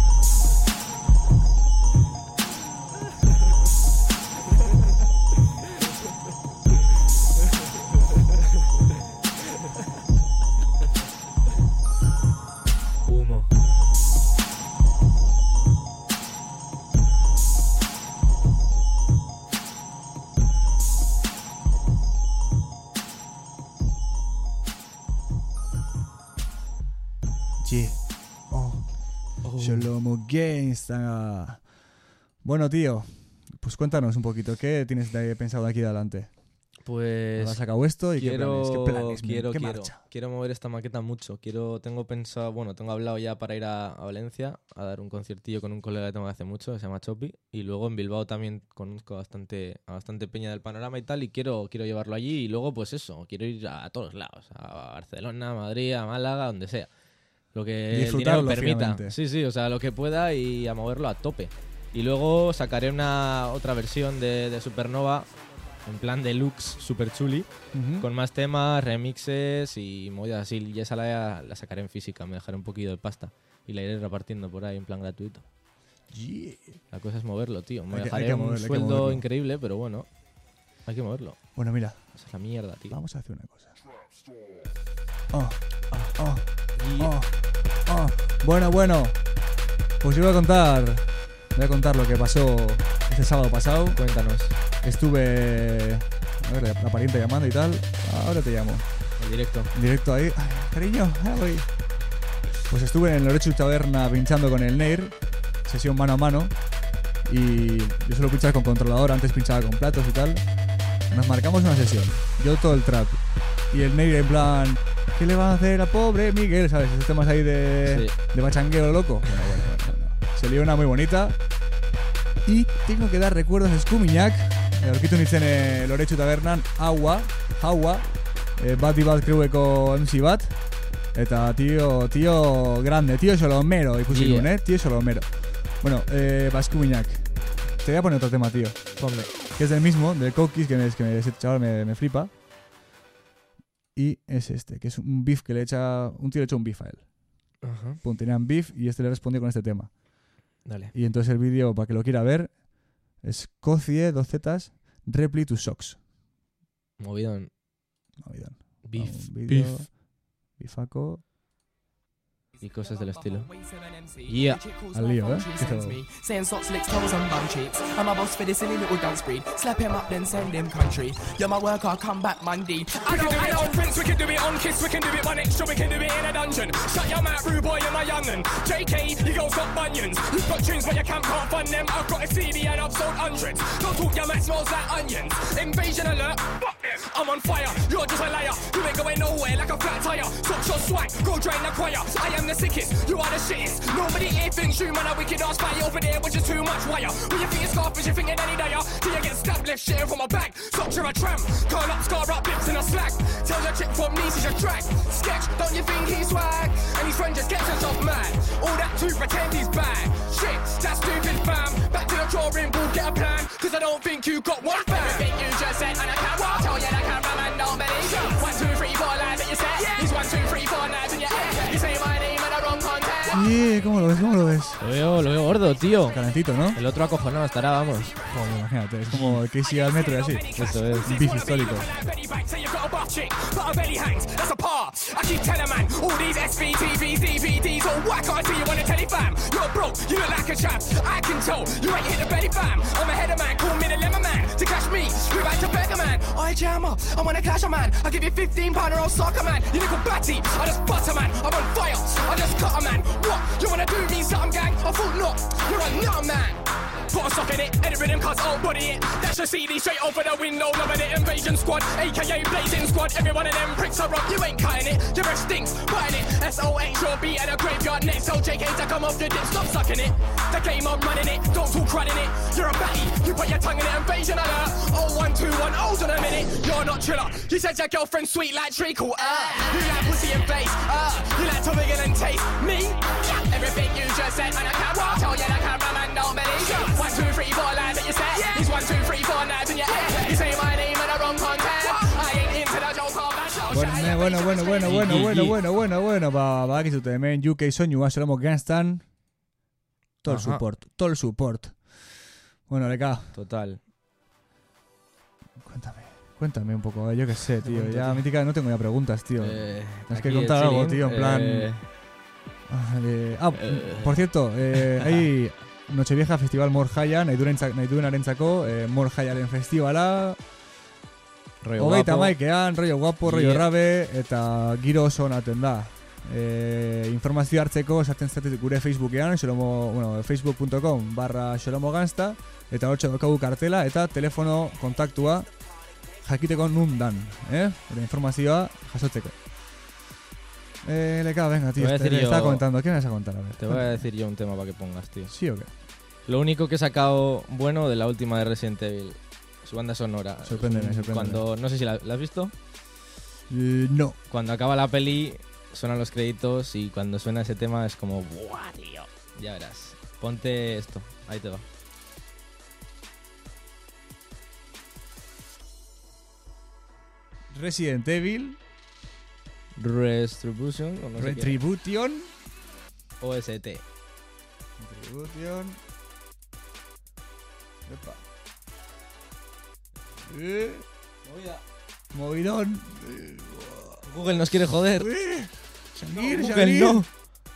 Humo. Yeah. Oh. Shlomo Gangsta. Bueno, tío, pues cuéntanos un poquito, ¿qué tienes de pensado de aquí de adelante? Pues ¿Has sacado esto y quiero, qué planes? ¿Qué planes? men? quiero, ¿Qué quiero, marcha? quiero mover esta maqueta mucho. Quiero, tengo pensado, bueno, tengo hablado ya para ir a, a Valencia a dar un conciertillo con un colega que tengo hace mucho, que se llama Chopi, y luego en Bilbao también conozco bastante, a bastante peña del panorama y tal, y quiero, quiero llevarlo allí y luego pues eso, quiero ir a todos lados, a Barcelona, a Madrid, a Málaga, donde sea. Lo que el dinero Disfrutarlo, permita. finalmente. Sí, sí, o sea, lo que pueda y a moverlo a tope. Y luego sacaré una otra versión de, de Supernova, en plan deluxe, super chuli, Ujú. con más temas, remixes y movidas así. Y esa la, la sacaré en física, me dejaré un poquito de pasta y la iré repartiendo por ahí en plan gratuito. Yeah. La cosa es moverlo, tío. Me Hay que- dejaré hay que un moverlo, hay que sueldo moverlo. increíble, pero bueno, hay que moverlo. Bueno, mira, Esa es la mierda, tío. vamos a hacer una cosa. Oh, oh, Y- oh, oh. Bueno, bueno. Pues yo voy a contar. Voy a contar lo que pasó este sábado pasado. Cuéntanos, Estuve. A ver, la pariente llamando y tal. Ahora te llamo. el directo. En directo ahí. Ay, cariño, ah, voy. Pues estuve en Lorechu Taberna pinchando con el Neir. Sesión mano a mano. Y yo suelo pinchar con controlador. Antes pinchaba con platos y tal. Nos marcamos una sesión. Yo todo el trap. Y el Neir en plan. ¿Qué le va a hacer a pobre Miguel? ¿Sabes? Esos temas ahí de, Sí. de bachangueo loco. Bueno, bueno, bueno, bueno. Se lió una muy bonita. Y tengo que dar recuerdos a Skumiñak. Aurkitu nintzen Loretsu Tabernan, Agua, Agua, eh, Bat y Bat Creueko M C Bat. Eta tío, tío grande, tío Solomero, ikusi Yeah. duen, eh? Tío Solomero. Bueno, eh, va Skumiñak. Te voy a poner otro tema, tío. Ponme. Que es del mismo, del Coquis, que, me, que me, ese chaval me, me flipa. Y es este, que es un beef que le echa. Un tío le echa un beef a él. Ajá. Pum, tenían beef y este le respondió con este tema. Dale. Y entonces el vídeo, para que lo quiera ver, es Cocie, dos zetas, Reply to Socks. Movidón. Movidón. Beef. Un vídeo, Beef. Bifaco. Y cosas del estilo. Yeah. Al lío, ¿eh? ¿Qué se va? Saying socks, licks, toes and bum cheeks. I'm a boss for this silly little dunce breed. Slap him up, then send him country. You're my worker, come back Monday. I can do it on Prince, we can do it on Kiss, we can do it on Extra, we can do it in a dungeon. Shut your mouth, rude boy, you're my young'un. J K, you girls got bunions. You've got tunes, but you can't can't fund them. I've got a C D and I've sold hundreds. Don't talk, your mouth smells like onions. Invasion alert, fuck them. I'm on fire, you're just a liar. You ain't going nowhere like a flat tire. Socks your swag, go drain the choir. I am the sickest, you are the shittest. Nobody here thinks you man a wicked ass fight over there, which is too much wire. When you think it's scarfish, you think it any dire. Till you get stabbed left shitting from my back. Socks you're a tramp, curl up, scar up, lips in a slack. Tell your chick from me, she's a track. Sketch, don't you think he's swag? And his friend just gets himself mad. All that to pretend he's bad. Shit, that's stupid fam. Back to the drawing board, get a plan. Cause I don't think you got one bag. Everything you just said, and I can't what? Tell you that cameraman don't believe. One, two, three, four, live at your set. Yeah. He's one, two, three, four, knives in your head. You say my name in the wrong context. Yeah, ¿cómo lo ves? ¿Cómo lo ves? Lo veo, lo veo gordo, tío. Calentito, ¿no? El otro acojonado estará, vamos. Joder, imagínate, es como el Casey al metro y así. Eso es. Un beef histórico. I keep telling man, all these S V T Vs, D V Ds, all whack, I see you on the telly fam. You're broke, you look like a chap. I can tell, you ain't hit the belly fam. I'm a header man, call me the lemon man. To catch me, we back to beggar man. I jammer, I wanna clash a man. I give you fifteen pounder on soccer man. You little batty, I just butter man. I'm on fire, I just cut a man. What, you wanna do me something gang? I thought not, you're a nut man. Put a sock in it, edit rhythm, cause I'll body it. Dash a C D straight over the window, loving it. Invasion squad, aka Blazing squad. Every one of them pricks are up, you ain't cutting it. Your breath stinks, biting it. S O H, your beat at a graveyard next. Tell J K to come off the dip, stop sucking it. The game, I'm running it, don't talk running it. You're a batty, you put your tongue in it. Invasion alert, oh one two one, hold on a minute. You're not chiller, you said your girlfriend sweet like treacle. Ah, uh, you like pussy and face, ah, uh, you like to wiggle and taste. Me, yeah, everything you just said, and I can't what? Tell you the cameraman don't believe. Yeah. One, two, three, four, live at your set. Yeah. He's one, two, three, four, knives in your head. You say my name in the wrong context. I ain't into the joke of that show. Bueno, bueno, bueno, bueno, bueno, bueno, bueno, bueno, bueno, ba, badakizute hemen U K soinua Solomo Gangstan. Todo el Ajá. support, todo el support. Bueno, Leka, Total. cuéntame, cuéntame un poco, eh, yo qué sé, tío. Ya, mítica, no tengo ya preguntas, tío. Eh, Tienes que aquí contar el algo, chilling, tío, en plan... eh, Ah, eh, ah, Eh. por cierto, eh, hay Nochevieja Festival Morjaya, nahi duenarentzako, eh, Morjaiaren festivala, rollo hogeita guapo. maikean, rollo guapo, rollo Yeah. rabe, eta giro oso onaten da. Eh, informazio hartzeko sartzen zaten gure Facebookean, xolomo, bueno, facebook punto com barra xolomo gansta, eta hortxe daukagu kartela, eta telefono kontaktua jakiteko nun dan, eh? Gure informazioa jasotzeko. Eh, Leka, venga, tío, Te voy a este, decir te estaba yo- comentando, ¿qué me vas a contar? A ver, Te voy a decir yo un tema para que pongas, tío. ¿Sí o qué? Lo único que he sacado bueno de la última de Resident Evil, su banda sonora. Sorpréndeme, Es un- sorpréndeme. Cuando, no sé si la, ¿la has visto. Eh, no. Cuando acaba la peli, suenan los créditos y cuando suena ese tema es como ¡buah, tío! Ya verás. Ponte esto, ahí te va. Resident Evil. Retribution. O no sé Retribution. qué. O S T. Retribution. Epa. Eh. Movida. Movidón. Google nos quiere joder. Eh. Shangir, No, Google Shangir. no.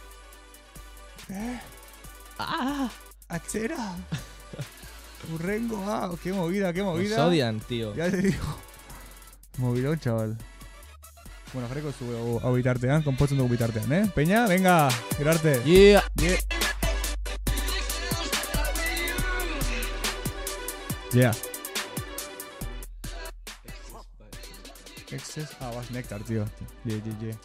Eh. Ah. Achera. Urrengo, ah, qué movida, qué Nos movida. odian, tío. Ya te digo. Movidón, chaval. Bueno, Greco zu hau bitartean, konpotzen dugu bitartean, eh? Peña, venga, gerarte. Yeah. Yeah. Yeah. Excess. Ah, vas Nectar, tío. Yeah, yeah, yeah.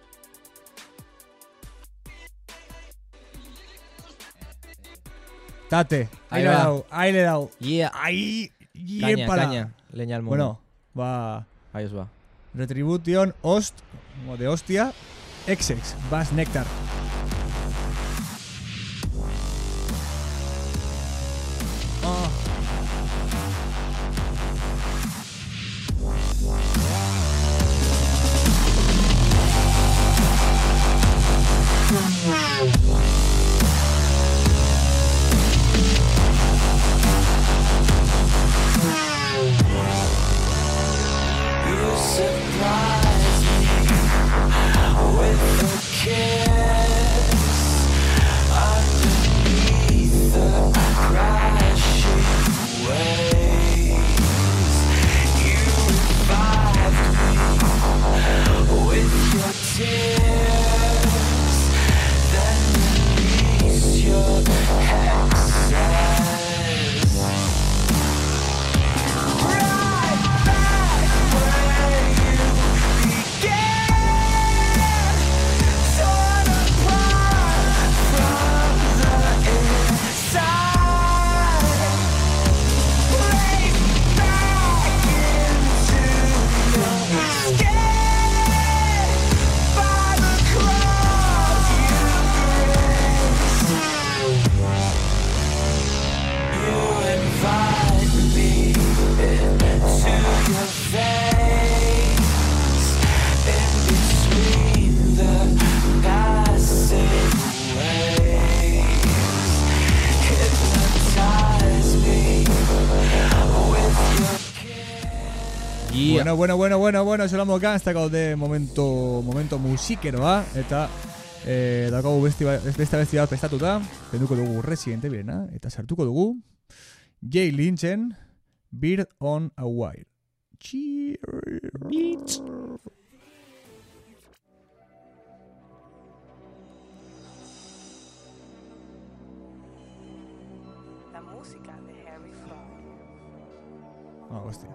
Tate. Ahí Ahí le he va. dado, ahí le he dado. Yeah. Ahí. Caña, Yepala. caña. Leña al mundo. Bueno, va. Ahí os va. Retribution, Host, como de hostia. Exex, Bass Nectar. Oh. Bueno, bueno, bueno, bueno, bueno, zelamo gazta gaude momento, momento musikeroa, eta eh, daukagu beste beste beste bat prestatuta, kenduko dugu Resident Evilena, eta sartuko dugu Jay Lynchen, Bird on a Wire. Cheers. La música de Harry Fraud. Ah, hostia.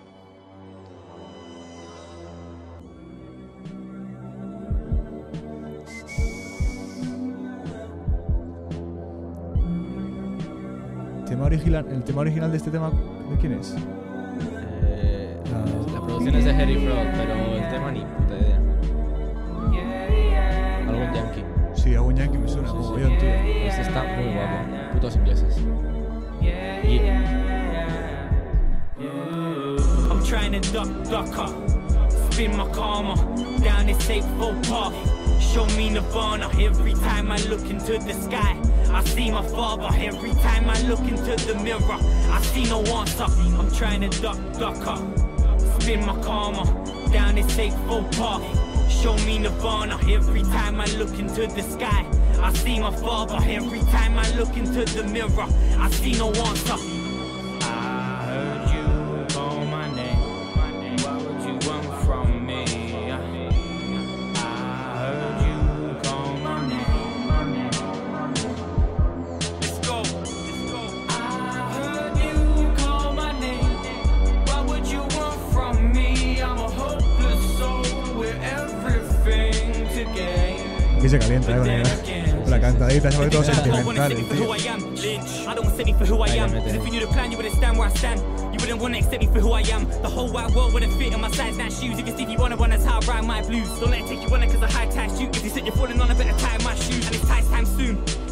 Tema original, el tema original de este tema, ¿de quién es? Eh, la, la producción es de Harry Fraud, pero el tema ni puta idea. Algún yankee. Sí, algún yankee me suena, Sí, como sí. yo, tío. Este está muy guapo. Putos ingleses. Yeah. I'm trying to duck, duck up. Spin my karma down this eightfold path. Show me nirvana every time I look into the sky. I see my father every time I look into the mirror. I see no answer. I'm trying to duck, duck up. Spin my karma down this eightfold path. Show me nirvana every time I look into the sky. I see my father every time I look into the mirror. I see no answer. I heard you call my name. What would you want from me? I heard you call my name. Let's go. I heard you call my name. What would you want from me? I'm a hopeless soul with everything to gain. Aquí se calienta, eh, con el- con la cantadita, sobre todo sentimental, for tío. who I am, Lynch. I don't accept me for who I am. Cause if you knew the plan, you wouldn't stand where I stand. You wouldn't wanna accept me for who I am. The whole wide world wouldn't fit in my size, that shoes. If you think you wanna run, that's how I ride my blues. Don't let it take you on it cause I high tax you. If you said you're falling on, I better tie my shoes. And it's ties time soon.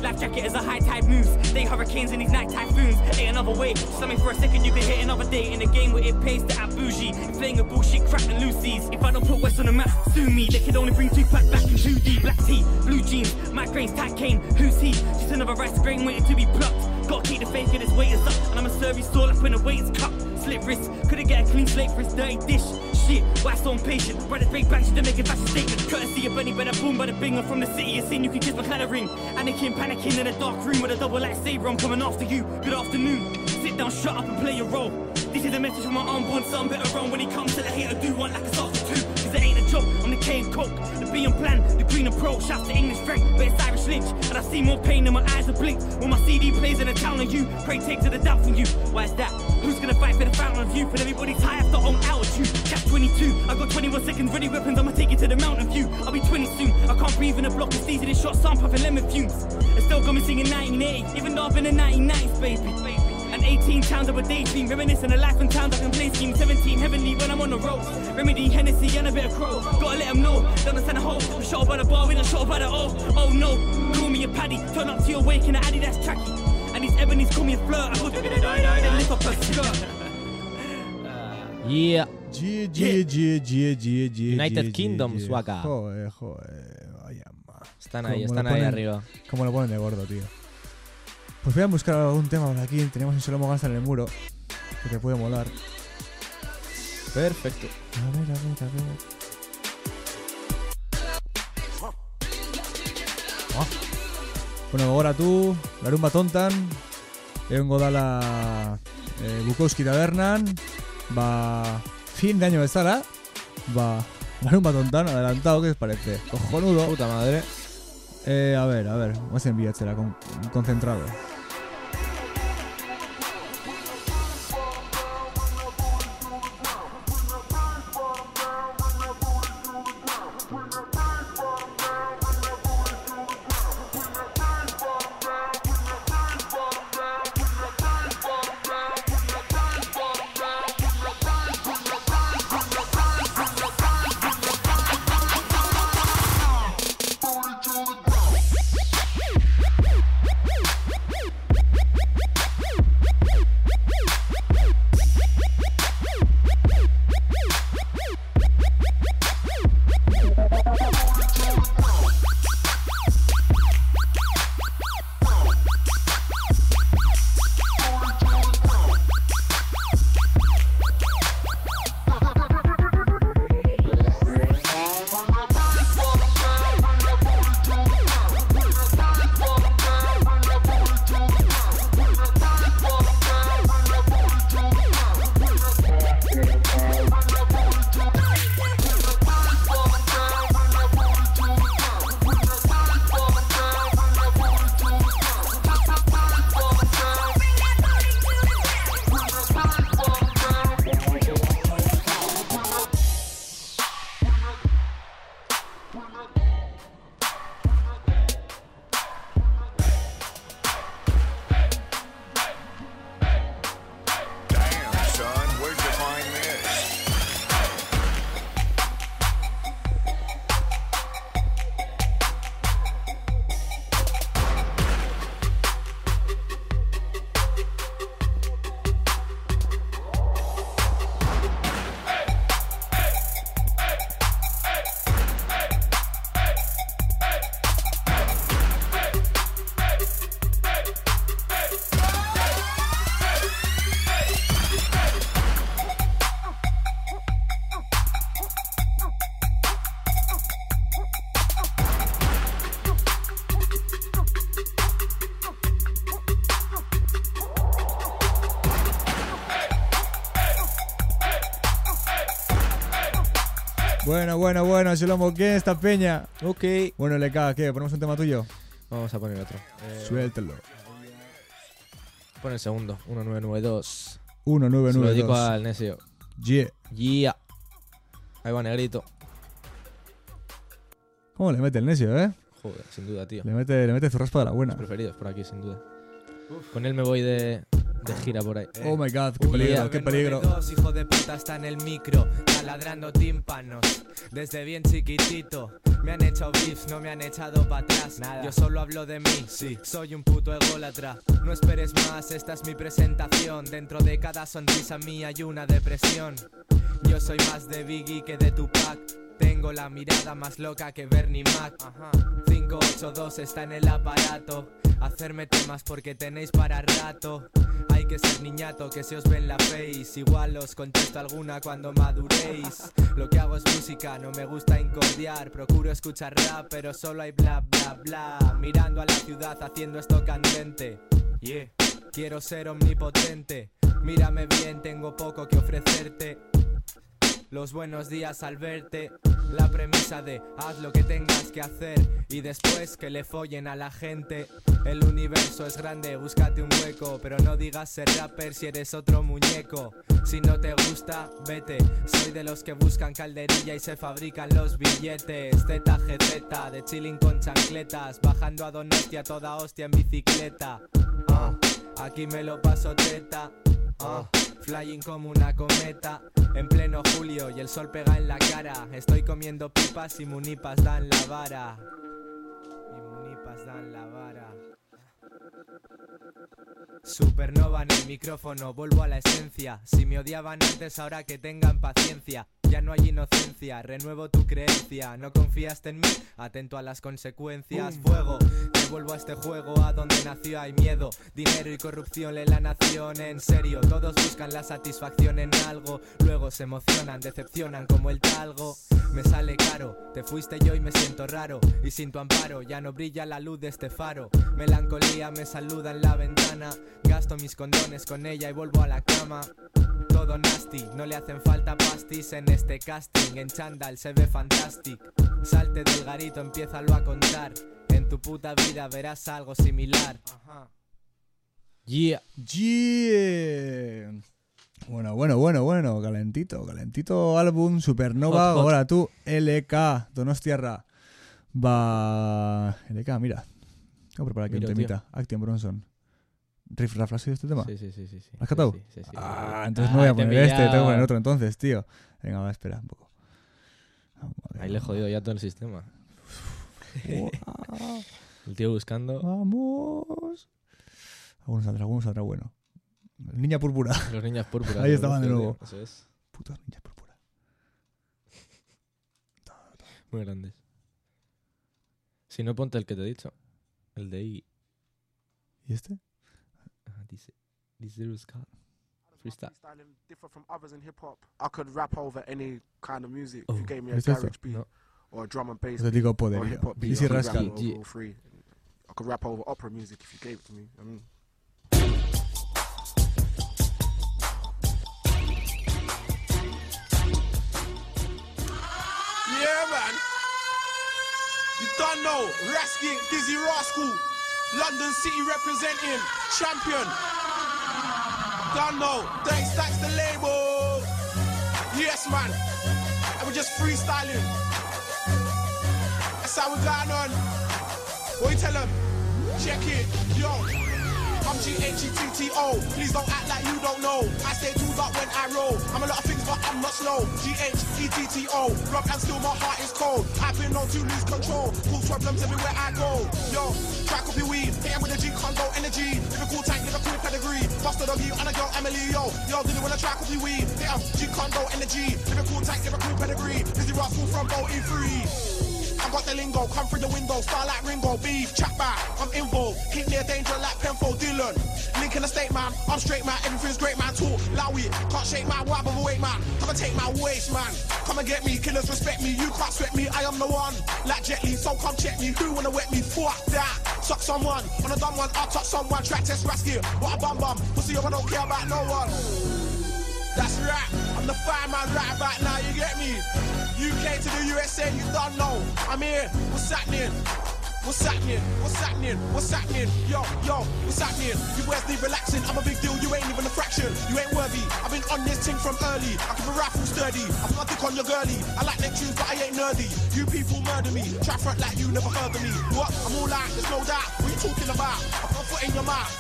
Life jacket as a high tide moves. They hurricanes and these night typhoons. Ain't another way. Something for a second, you can hit another day in a game where it pays to act bougie. Playing a bullshit crap and loosies. If I don't put West on the map, sue me. They could only bring two pack back in two D. Black tea, blue jeans, migraines, tight cane. Who's he? Just another rice grain waiting to be plucked. Gotta keep the faith of this waiter's up. And I'm a service stall up in a waiter's cup. Slip wrist, couldn't get a clean slate for his dirty dish. Shit, why so impatient? Brothers break back to make a fashion statement. Courtesy of Benny, better boom, by the binger from the city. You seen you can kiss my kind of ring. Anakin panicking in a dark room with a double lightsaber. I'm coming after you. Good afternoon. Sit down, shut up and play your role. This is a message from my unborn son. Better run when he comes to the hater. Do one like a after two. Cause it ain't a joke. I'm the K and Coke, the B and plan, the green and pro. Shouts to English strength, but it's Irish lynch. And I see more pain than my eyes are blinked. When my C D plays in a town on you, pray take to the doubt from you. Why is that? Who's gonna fight for the fountain of youth? And everybody's high after own altitude. Catch twenty-two, I got twenty-one seconds, ready weapons, I'ma take you to the mountain view. I'll be twenty soon, I can't breathe in a block, it's easy to shot some puffin' lemon fumes. It's still got me singing nineteen eighty, even though I've been in nineteen nineties, baby. And eighteen towns of a daydream, reminiscing of life and towns I can play scheme. seventeen heavenly when I'm on the road. Remedy, Hennessy, and a bit of crow. Gotta let them know, don't understand the whole. We shot by the bar, we don't shot by the O. Oh no, call me a paddy, turn up to your wake in a addy that's tracky. And these ebonies call me a flirt, I go then lift up her skirt. Yeah. G, G, G, G, G, G, United G, Kingdom, G. Swaka. Joder, joder, vaya ma. Están ahí, Cómo están lo ahí ponen- arriba. Cómo lo ponen de gordo, tío. Pues voy a buscar algún tema por aquí. Tenemos en Solo Mogastar en el muro, que te puede molar. Perfecto. A ver, a ver, a ver. Ah. Bueno, ahora tú, Larumba Tontan, egongo dala eh, Bukowski Tabernan, ba fin de año bezala, ba Larumba Tontan, adelantado, ¿qué os parece? Cojonudo. Puta madre. Eh, a ver, a ver, vamos a enviársela con, concentrado. Bueno, bueno, bueno, Sholomo, ¿qué esta peña? Ok. Bueno, L K, ¿qué? ¿Ponemos un tema tuyo? Vamos a poner otro. Eh, Suéltalo. Pon el segundo. uno nueve nueve dos. uno nueve Se lo nueve dedico dos. al Nesio. Yeah. Yeah. Ahí va, negrito. ¿Cómo le mete el necio, eh? Joder, sin duda, tío. Le mete, le mete su raspa de la buena. Mis preferidos por aquí, sin duda. Con él me voy de, de gira por ahí. Oh my god, qué peligro, qué peligro. Dos hijo de puta está en el micro, taladrando tímpanos. Desde bien chiquitito me han hecho beef, no me han echado para atrás. Nada. Yo solo hablo de mí, sí. Soy un puto ególatra. No esperes más, esta es mi presentación. Dentro de cada sonrisa mía hay una depresión. Yo soy más de Biggie que de Tupac. Tengo la mirada más loca que Bernie Mac. cinco ocho dos está en el aparato. Hacerme temas porque tenéis para rato. Hay que ser niñato que se os ve en la face. Igual os contesto alguna cuando maduréis. Lo que hago es música, no me gusta incordiar. Procuro escuchar rap, pero solo hay bla bla bla. Mirando a la ciudad haciendo esto candente. Yeah, quiero ser omnipotente. Mírame bien, tengo poco que ofrecerte. Los buenos días al verte. La premisa de haz lo que tengas que hacer y después que le follen a la gente. El universo es grande, búscate un hueco, pero no digas ser rapper si eres otro muñeco. Si no te gusta, vete. Soy de los que buscan calderilla y se fabrican los billetes. Z G Z, de chilling con chancletas, bajando a Donostia toda hostia en bicicleta. Ah, aquí me lo paso teta. Ah, flying como una cometa. En pleno julio y el sol pega en la cara. Estoy comiendo pipas y munipas dan la vara. Y munipas dan la vara. Supernova en el micrófono, vuelvo a la esencia. Si me odiaban antes, ahora que tengan paciencia. Ya no hay inocencia, renuevo tu creencia. No confiaste en mí, atento a las consecuencias. Fuego, te vuelvo a este juego. A donde nació hay miedo, dinero y corrupción en la nación. En serio, todos buscan la satisfacción en algo. Luego se emocionan, decepcionan como el talgo. Me sale caro, te fuiste yo y me siento raro. Y sin tu amparo ya no brilla la luz de este faro. Melancolía me saluda en la ventana. Gasto mis condones con ella y vuelvo a la cama. Todo nasty, no le hacen falta pastis en este casting. En chándal se ve fantastic. Salte del garito, empiézalo a contar. En tu puta vida verás algo similar. Ajá. Yeah. Yeah. Bueno, bueno, bueno, bueno, calentito, calentito álbum, Supernova, Hot, hot. ahora tú, L K, Donostiarra. Va... L K, mira. Voy a preparar aquí Miro, un temita. Action Bronson. Riff Raff, ¿has oído este tema? Sí, sí, sí, sí, sí. ¿Lo has catado? Sí, sí, sí, sí. Ah, entonces Ah, no voy a te he poner este, pillado. tengo que poner otro entonces, tío. Venga, va, espera un poco. Ahí le he jodido ya todo el sistema. Wow. El tío buscando. Vamos. Algunos saldrá, algunos saldrá bueno. Niña púrpura. Los niñas púrpuras. Ahí estaban de nuevo. Eso es. Putos niñas púrpura. Muy grandes. Si no, ponte el que te he dicho. El de I. ¿Y este? Ah, dice. Dice Zero Scar. Freestyle. Styling different from others in hip hop. I could rap over any kind of music Oh, if you gave me a ¿es esto? garage beat No. or a drum and bass Te digo beat or poderío. hip hop beat. Easy I could Rascal. rap over all three. I could rap over opera music if you gave it to me. I mean. Yeah, man. You don't know. Raskin, Dizzy Rascal. London City representing. Champion. Don't know. Thanks, thanks the label. Yes, man. And we're just freestyling. That's how we're going on. What you tell them? Check it. Yo. I'm G H E T T O. Please don't act like you don't know. I stay tools up when I roll. I'm a lot of things, but I'm not slow. G H E T T O. Rock and still my heart is cold. I've been known to lose control. Cause problems everywhere I go. Yo, track up your weed. Hit 'em with a G condo energy. Liverpool tank, Liverpool pedigree. Buster doggy and a girl Emily. Yo, yo, did you wanna track up your weed? Hit 'em, G condo energy. Liverpool tank, Liverpool pedigree. Dizzy Rascal from Bolton Free. I got the lingo, come through the window, star like Ringo, beef, chat back, I'm involved, keep near danger like Penfold, Dylan. Link in the state, man, I'm straight, man, everything's great, man, talk, loud it, can't shake my wipe of a weight, man, come and take my waist, man, come and get me, killers respect me, you can't sweat me, I am the one, like Jet Li, so come check me, who wanna wet me, fuck that, suck someone, on a dumb one, I'll touch someone, track test rascal, what a bum bum, pussy, I don't care about no one. That's right, I'm the fireman right about now, you get me? U K to the U S A, you don't know. I'm here, what's happening? What's happening? What's happening? What's happening? Yo, yo, what's happening? You boys need relaxing, I'm a big deal, you ain't even a fraction. You ain't worthy, I've been on this thing from early. I keep a rifle sturdy, I put my dick on your girly. I like them tunes, but I ain't nerdy. You people murder me, try front like you never heard of me. What? I'm all like, there's no doubt. What you talking about? I put a foot in your mouth.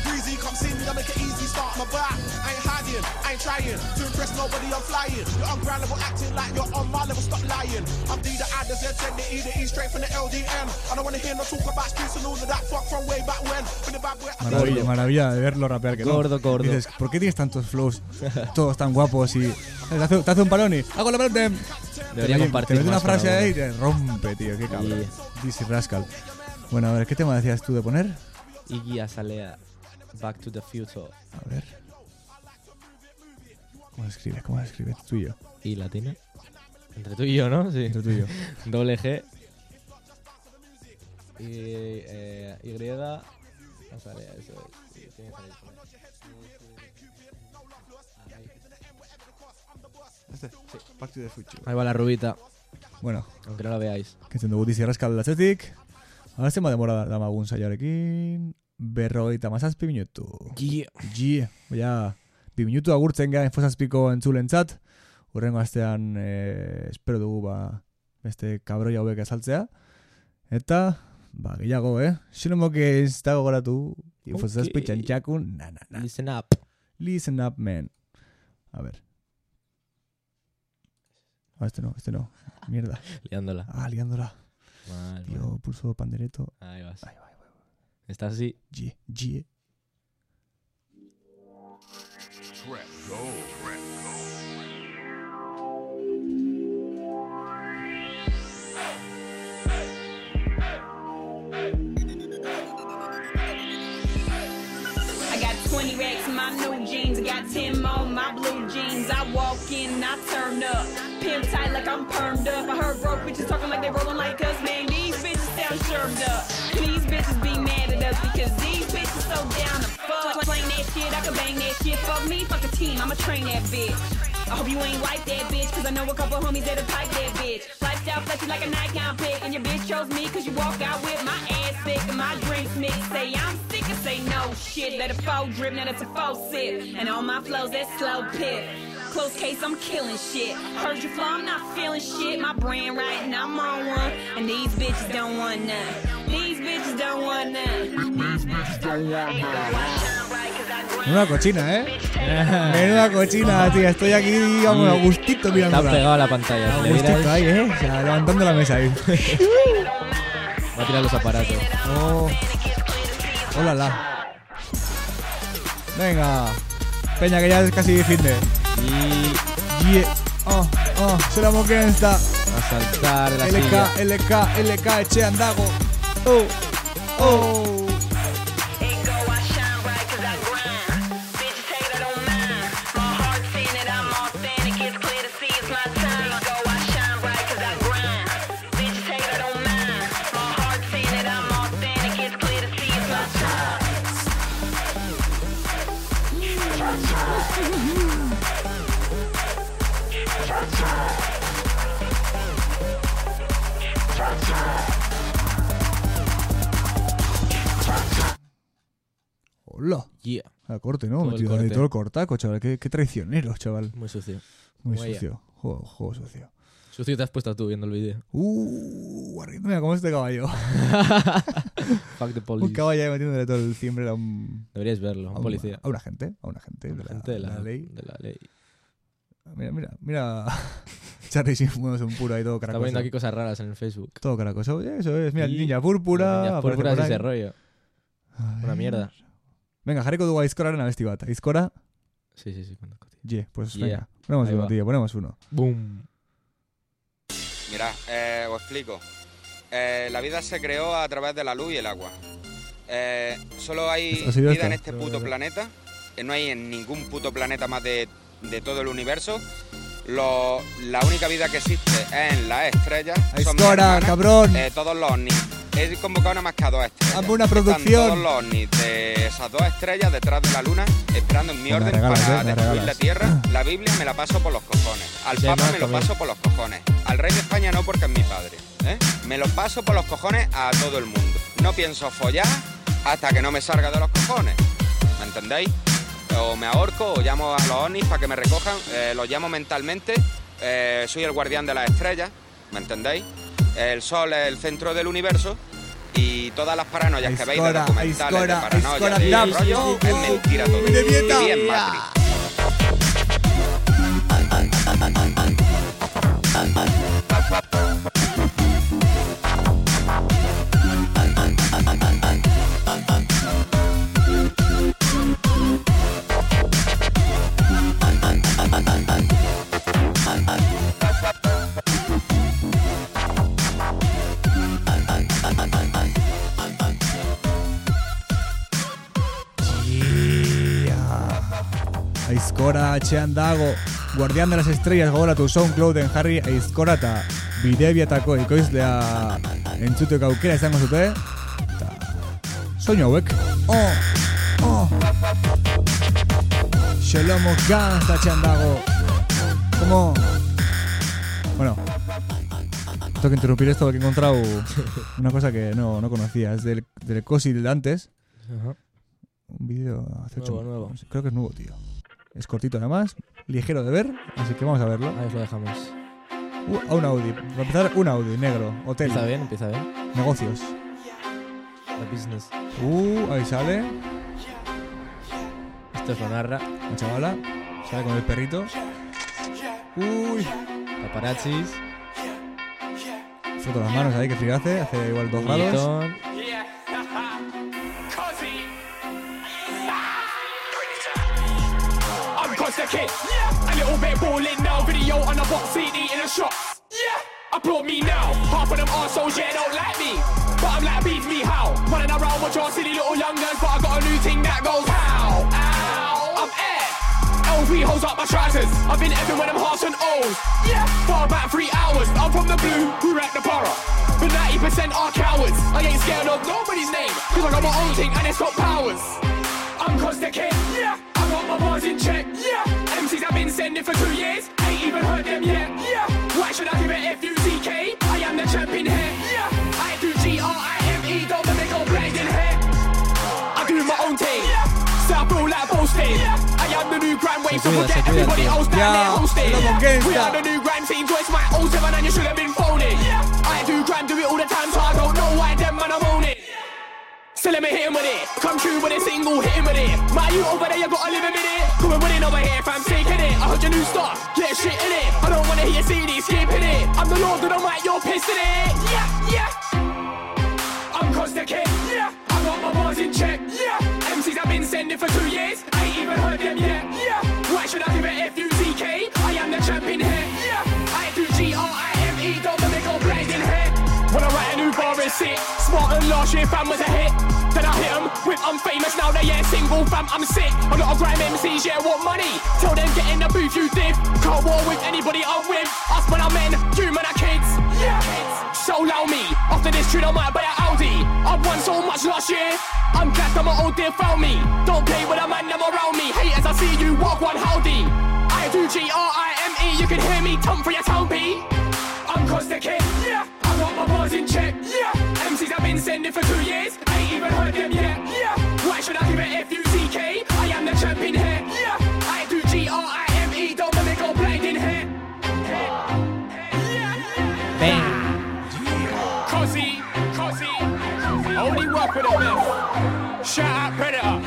breezy, come see me, I make it easy, start my back. I ain't hiding, I ain't trying to impress nobody, I'm flying. You're on ground level, acting like you're on my level, stop lying. I'm D, the I, the Z, the E, the E, straight from the L D N. I don't wanna hear no talk about streets and all of that fuck from way back when. From the bad boy, Maravilla, maravilla de verlo rapear, que no. Gordo, gordo. Dices, ¿por qué tienes tantos flows? Todos tan guapos y... Te hace, te hace un palón y... ¡Hago la parte! Debería te, compartir te mete una más frase con ahí y te rompe, tío. Qué cabrón. Dizzy Rascal. Bueno, a ver, ¿qué tema decías tú de poner? Iggy Azalea, Back to the Future. A ver. ¿Cómo se escribe? ¿Cómo se escribe? Tú y yo. ¿Y latina? Entre tú y yo, ¿no? Sí. Entre tú y yo. Doble G. Y... Eh, y... Azalea, eso es. Sí, tiene que salir por ahí. Este, sí, Back to the Future. Ahí va la rubita. Bueno. Aunque no la veáis. Kentzen dugu Dizzy Rascal Atzetik. Ahora se me demora damagun saiarekin. Berrogeita mazazpi minutu. Yeah. Yeah. Ja, bi minutu agurtzen ga infosazpiko entzulentzat. Urrengo astean eh, espero dugu ba, beste kabroi hauek azaltzea. Eta, ba, gehiago, eh? Xenomoke ez dago goratu. Infosazpi Okay. txantxakun. Na, na, na. Listen up. Listen up, man. A ver. Ah, este no, este no. Mierda. Liándola. Ah, liándola. Mal, Tío, mal. pulso pandereto. Ahí vas. Ahí va, ahí va. Estás así. G, G. I got twenty racks in my new jeans. I got ten more in my blue jeans. I walk in and I turn up. Pimp tight like I'm permed up. I heard broke bitches talking like they rolling like us. Man, these bitches sound shermed up. These bitches be mad at us because these bitches so down to fuck. Playing that shit, I can bang that shit. Fuck me, fuck a team, I'ma train that bitch. I hope you ain't like that bitch, cause I know a couple homies that'll type that bitch. Lifestyle flexy like a nightgown pick, and your bitch chose me cause you walk out with my ass thick and my drinks mix. Say I'm sick and say no shit, let a foe drip, now that's a faux sip. And all my flows, that slow pip. Close case, I'm killing shit. Heard you flow, I'm not feeling shit. My brand right and I'm on one. And these bitches don't want none. These bitches don't want none. These bitches don't want none. Menuda cochina, ¿eh? Menuda cochina, tío. Estoy aquí, digamos, a gustito mirando. Está pegado a la pantalla. A Si le miras, gustito ahí, ¿eh? O sea, levantando la mesa ahí. va a tirar los aparatos. Oh. Hola, la. Venga. Peña, que ya es casi fin de. Y... Yeah. Oh, oh. Será Mokensta. A saltar de la L K, silla. L K, L K, etxean dago. Oh. Oh. Hola. Yeah. A corte, ¿no? Todo el Metido ahí corte. todo el cortaco, chaval. Qué, qué traicionero, chaval. Muy sucio. Muy Guaya. sucio. Juego, juego sucio. Sucio te has puesto tú viendo el vídeo. Uh, mira cómo es este caballo. Fuck the Un police. caballo ahí metiéndole todo el cimbre a un... Deberíais verlo, a un un- policía. A una gente, a una gente. La de gente de la, la ley. de la ley. Mira, mira, mira. Charlie sin un puro ahí todo Está caracoso. poniendo aquí cosas raras en el Facebook. Todo caracoso. Eso es. Mira, Y niña púrpura. Niñas aparece púrpuras por y ahí. ese rollo. Una mierda. Venga, jarriko dugu aizkoraren abesti bat. Aizkora, Sí, sí, sí. cuando- ye, pues Yeah. venga. Ponemos Ahí uno, va. tío, ponemos uno. Boom. Mirad, eh, os explico. Eh, la vida se creó a través de la luz y el agua. Eh, solo hay ¿Has oído vida esto? en este puto planeta. Eh, no hay en ningún puto planeta más de, de todo el universo. Lo- la única vida que existe es en las estrellas. Son mis Aizkora, hermanas. cabrón. Eh, todos los ovnis. He convocado nada más que a dos estrellas. Hazme una Están producción. todos los ovnis de esas dos estrellas detrás de la luna, esperando en mi Me orden regalas, para eh, me destruir regalas. la Tierra. La Biblia me la paso por los cojones. Al Sí, Papa más me lo también. paso por los cojones. Al rey de España no, porque es mi padre. ¿eh? Me lo paso por los cojones a todo el mundo. No pienso follar hasta que no me salga de los cojones. ¿Me entendéis? O me ahorco o llamo a los ovnis para que me recojan. Eh, los llamo mentalmente. Eh, soy el guardián de las estrellas. ¿Me entendéis? El sol es el centro del universo. Y todas las paranoias que veis de Aizkora, documentales de Aizkora, paranoia, Aizkora, de Dabs, rollo, es mentira todo. de dieta. Viví en Matrix. Aizkora atxean dago, Guardián de las Estrellas gogoratu SoundClouden jarri Aizkora eta bidebiatako ekoizlea entzuteko aukera izango zute. Eta soinu hauek. Oh, oh. Shlomo Gans atxean dago. Como... Bueno, tengo que interrumpir esto porque he encontrado una cosa que no, no conocía. Es del, del Cosil de antes. Ajá. Un vídeo hace Nuevo, ocho, nuevo. Creo que es nuevo, tío. Es cortito además, ligero de ver, así que vamos a verlo. Ahí os lo dejamos. Uh, un Audi. Para empezar, un Audi negro. Hotel. Empieza bien, empieza bien. Negocios. La business. Uh, ahí sale. Esto es lo narra. La chavala. Sale con el perrito. Uy. Paparazzis. Foto las manos ahí, que frío hace. Hace igual dos grados. Guitón. The kid, yeah. A little bit balling now, video on a box C D in a shop. Yeah, applaud me now. Half of them arseholes, yeah, don't like me, but I'm like, beef me how? Running around with your silly little youngers, but I got a new thing that goes how? Ow, I'm air. L V holds up my trousers. I've been effing with them hearts and O's. Yeah, for about three hours. I'm from the blue, who wrecked the borough. But ninety percent are cowards. I ain't scared of nobody's name, cause I got my own thing and it's got powers. I'm Costa Kid, yeah. I got my bars in check, yeah. M Cs I've been sending for two years, ain't even heard them yet, yeah. Why should I give it F U C K? I am the champion here, yeah. I do G R I M E, don't let me go blazing here. I do my own thing, yeah. So I feel like boasting, yeah. I am the new grand wave, so forget everybody else down there hosting, yeah. We are the new grand team, so it's my oh seven and you should have been phoning, yeah. I do grand, do it all the time, so I don't know why them man I'm owning. So let me hit him with it. Come true with a single, hit him with it. My you over there, you gotta live a minute. Coming winning over here, fam, sick in it. I heard your new stuff, get shit in it. I don't wanna hear C D, skipping it. I'm the lord of the mic, you're pissing it. Yeah, yeah. I'm Costa Kid, yeah. I got my bars in check, yeah. M Cs I've been sending for two years, ain't even heard them yet, yeah. Why should I give it F U C K? I am the champion here, yeah. I do G R I M E, don't let me go blazing here. When I write a new bar, it's sick. Smart and last year, fam, was a hit. Then I hit them with I'm famous, now they yeah, single, fam, I'm sick. A lot of grime M Cs, yeah, want money. Tell them get in the booth, you div. Can't war with anybody I'm with. Us when I'm men, you man are kids. Yeah, so allow me. After this tune, I might buy an Audi. I've won so much last year. I'm glad that my old dear found me. Don't play with a man, them around me. Haters, I see you, walk one howdy. I do G R I M E, you can hear me, tongue for your town B. I'm Costa Kid, yeah. I got my bars in check, yeah. M Cs I've been sending for two years, ain't even heard them yet, yeah. Why should I give it F U C K? I am the champion here, yeah. I do G R I M E, don't let me go blinding here. Bang. Cosy, Cosy, only work with a myth. Shout out Predator.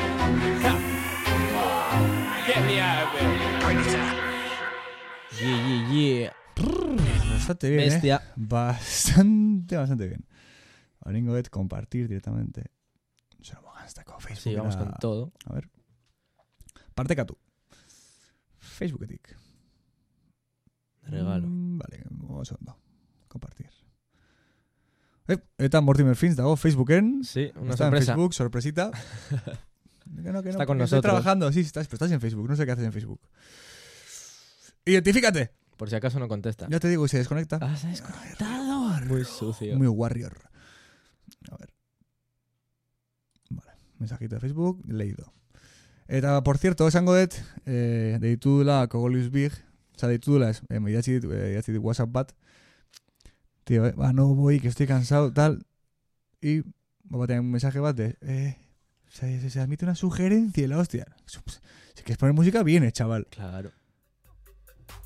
Get me out of here. Yeah, yeah, yeah. Bastante bien, Bestia. ¿eh? Bastante, bastante bien. Ahora de compartir directamente. Se lo van hasta con Facebook. Sí, vamos era... con todo. A ver. Parteka tú. Facebooketik. Regalo. Mm, vale, un segundo. Compartir. Eh, eta Mortimer Fins dago Facebooken. Sí, una está sorpresa. en Facebook, sorpresita. Que no, que Está no, con que nosotros. Estoy trabajando, sí, estás, pero estás en Facebook. No sé qué haces en Facebook. ¡Identifícate! Por si acaso no contesta. Ya te digo, y se desconecta. Ah, se ha desconectado. Muy sucio. Muy warrior. A ver. Vale. Mensajito de Facebook, leído. Eta, por cierto, esango dut, eh, deitu dula Kogolius Big, oza, deitu dula, eh, idatzi dit, eh, idatzi dit WhatsApp bat, tío, eh, va, no voy, que estoy cansado, tal, y va a tener un mensaje bat de, eh, se, se, se admite una sugerencia y la hostia. Si quieres poner música, vienes, chaval. Claro.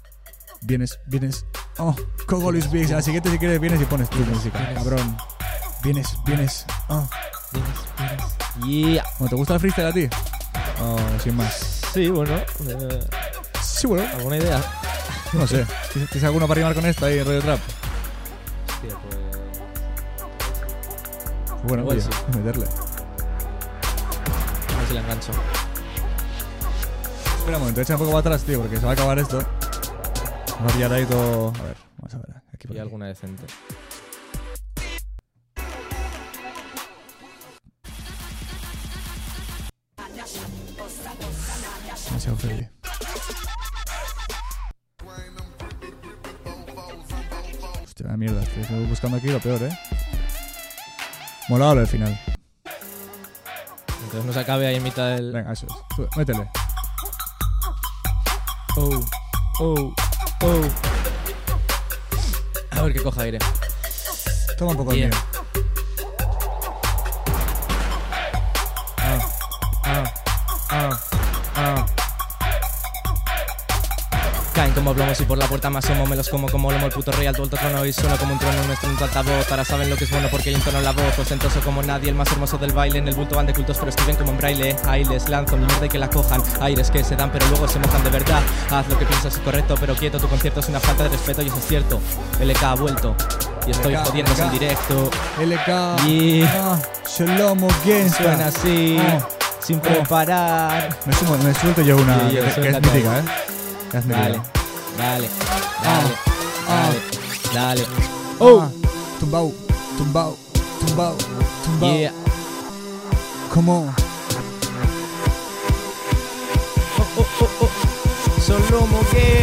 Vienes, vienes. Oh, Kogolius Big, a la siguiente si quieres vienes y pones tu música, cabrón. Vienes, vienes. Ah. Vienes, vienes. Yeah. ¿Cómo te gusta el freestyle a ti? Oh, sin más. Sí, bueno. Eh, sí, bueno. ¿Alguna idea? No sé. ¿Tienes alguno para rimar con esto ahí en rollo trap? Hostia, pues... Bueno, igual oye, sí. voy a meterle. A ver si la engancho. Espera un momento, echa un poco para atrás, tío, porque se va a acabar esto. Va a pillar ahí todo... A ver, vamos a ver. Aquí, y alguna decente. Demasiado feliz. Hostia, la mierda, estoy buscando aquí lo peor, eh. Molado lo del final. Entonces no se acabe ahí en mitad del... Venga, eso es. Sube, métele. Oh, oh, oh. A ver que coja aire. Toma un poco de Yeah. mío. Ah, ah, ah, ah. Caen como plomos y por la puerta más asomo. Me los como como lomo el puto rey al alto trono. Y suena como un trono nuestro en tu altavoz. Ahora saben lo que es bueno porque yo entono la voz. Ostentoso como nadie, el más hermoso del baile. En el bulto van de cultos pero escriben como en braille. Ahí les lanzo mi mierda y que la cojan. Aires que se dan pero luego se mojan de verdad. Haz lo que piensas es correcto pero quieto. Tu concierto es una falta de respeto y eso es cierto. L K ha vuelto y estoy L K, jodiéndose en L K. directo. L K. Yeah. Ah, Shlomo Gangsta. Suena así, Oh. sin Oh. preparar. Me, sumo, me suelto yo una Sí, yo, que, que es suéltate. mítica, eh. Que es mítica. Dale, dale, dale, Ah. dale, dale. Oh, Ah. Tumbao, tumbao, tumbao, tumbao. yeah. ¿Cómo? Oh, oh, oh, oh. Shlomo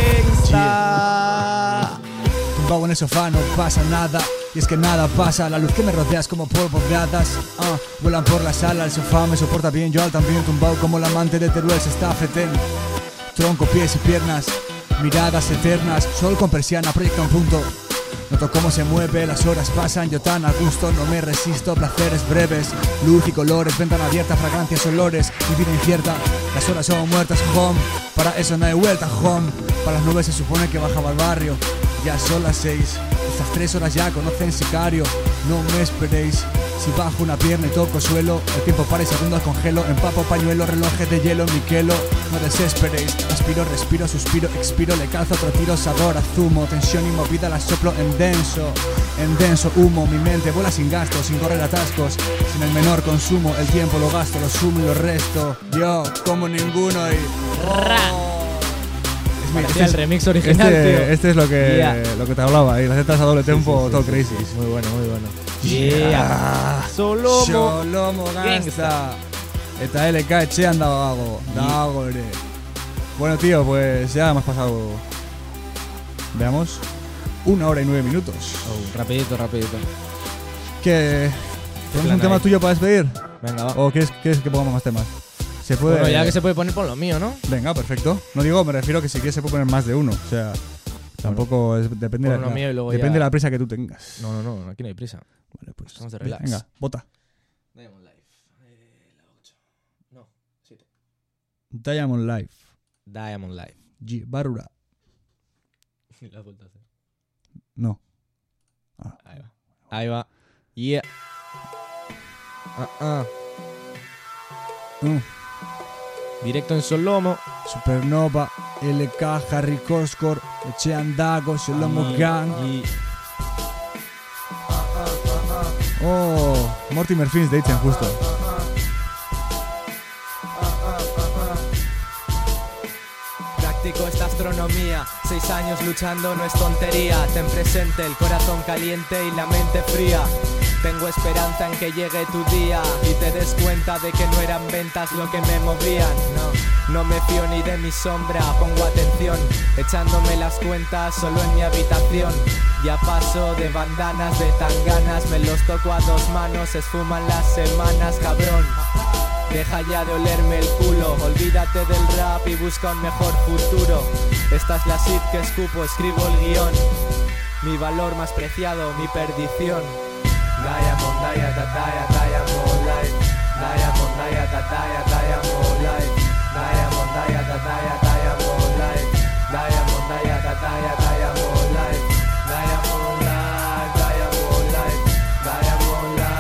Gangsta. Tumbao en el sofá, no pasa nada. Y es que nada pasa, la luz que me rodea es como polvo de hadas. Ah, vuelan por la sala, el sofá me soporta bien. Yo al también tumbao como la amante de Teruel se está fetén. Tronco, pies y piernas, miradas eternas. Sol con persiana proyecta un punto. Noto cómo se mueve, las horas pasan, yo tan a gusto, no me resisto, placeres breves, luz y colores, ventana abierta, fragancias, olores, mi vida incierta, las horas son muertas, home, para eso no hay vuelta, home, para las nubes se supone que bajaba al barrio, ya son las seis, estas tres horas ya conocen sicario, no me esperéis, si bajo una pierna y toco suelo, el tiempo para y segundos congelo, empapo pañuelo, relojes de hielo, Miquelo, no desesperéis, aspiro, respiro, suspiro, expiro, le calzo otro tiro, sabor, zumo, tensión y movida, la soplo en denso, en denso humo, mi mente vuela sin gasto, sin correr atascos, sin el menor consumo, el tiempo lo gasto, lo sumo y lo resto, yo como ninguno y... Oh. Es mi- Parecía este el es- remix original, este, tío. este es lo que, Yeah. lo que te hablaba, y las letras a doble Sí, tempo, sí, sí, todo sí, crazy. sí, muy bueno, muy bueno. Yeah. Yeah. Shlomo Shlomo Gangsta. Gangsta. Eta L K etxean dago, dago ere. Bueno, tío, pues ya hemos pasado, veamos, una hora y nueve minutos. Oh, rapidito, rapidito. ¿Qué? ¿Tenemos plan un tema hay? tuyo para despedir? Venga, va. ¿O quieres, quieres que pongamos más temas? Se puede. Bueno, ya que se puede poner por lo mío, ¿no? Venga, perfecto. No digo, me refiero que si quieres se puede poner más de uno. O sea, tampoco es- depende, de Pon uno la, mío y luego depende ya- de la prisa que tú tengas. No, no, no, aquí no hay prisa. Vale, pues. Estamos de relax. Venga, bota. Diamond Life. Eh, la ocho. No, siete. Diamond Life. Diamond Life. G. Barura. Y la has vuelto a hacer. No. Ahí va. Ahí va. Yeah. Ah, ah. Mm. Directo en Shlomo. Supernova, L K, Harry Koskor, etxean dago, Shlomo Y- Gang. y- Oh, Mortimer Fins deitzen justo. Practico esta astronomía, seis años luchando no es tontería. Ten presente el corazón caliente y la mente fría. Tengo esperanza en que llegue tu día y te des cuenta de que no eran ventas lo que me movían. No, no me fío ni de mi sombra, pongo atención, echándome las cuentas solo en mi habitación. Ya paso de bandanas, de tanganas, me los toco a dos manos, esfuman las semanas, cabrón. Deja ya de olerme el culo, olvídate del rap y busca un mejor futuro. Esta es la shit que escupo, escribo el guión. Mi valor más preciado, mi perdición. Diamond, diamond, diamond life. Diamond, diamond, diamond life. Diamond, diamond, diamond life. Diamond, diamond, diamond life. Diamond life, diamond life. Diamond life.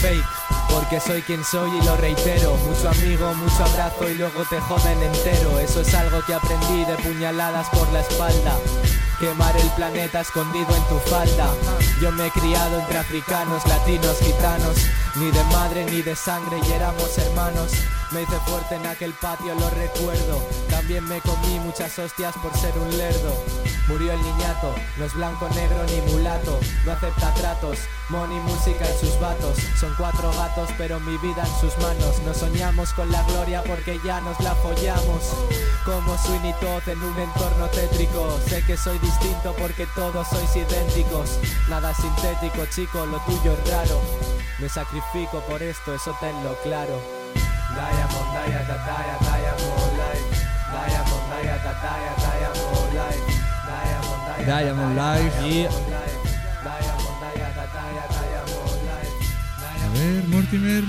fake, porque soy quien soy y lo reitero. Mucho amigo, mucho abrazo y luego te joden entero. Eso es algo que aprendí de puñaladas por la espalda. Quemar el planeta escondido en tu falda. Yo me he criado entre africanos, latinos, gitanos. Ni de madre ni de sangre y éramos hermanos. Me hice fuerte en aquel patio, lo recuerdo. También me comí muchas hostias por ser un lerdo. Murió el niñato, no es blanco, negro ni mulato. No acepta tratos, money, música y sus vatos. Son cuatro gatos pero mi vida en sus manos. No soñamos con la gloria porque ya nos la follamos. Como Sweeney Todd en un entorno tétrico. Sé que soy distinto porque todos sois idénticos. Nada sintético, chico, lo tuyo es raro. Me sacrifico por esto, eso tenlo claro. Diamond, Diamond, Diamond, Diamond Life. Diamond, Diamond, Diamond, Diamond Life. Diamond Life. Y... A ver, Mortimer.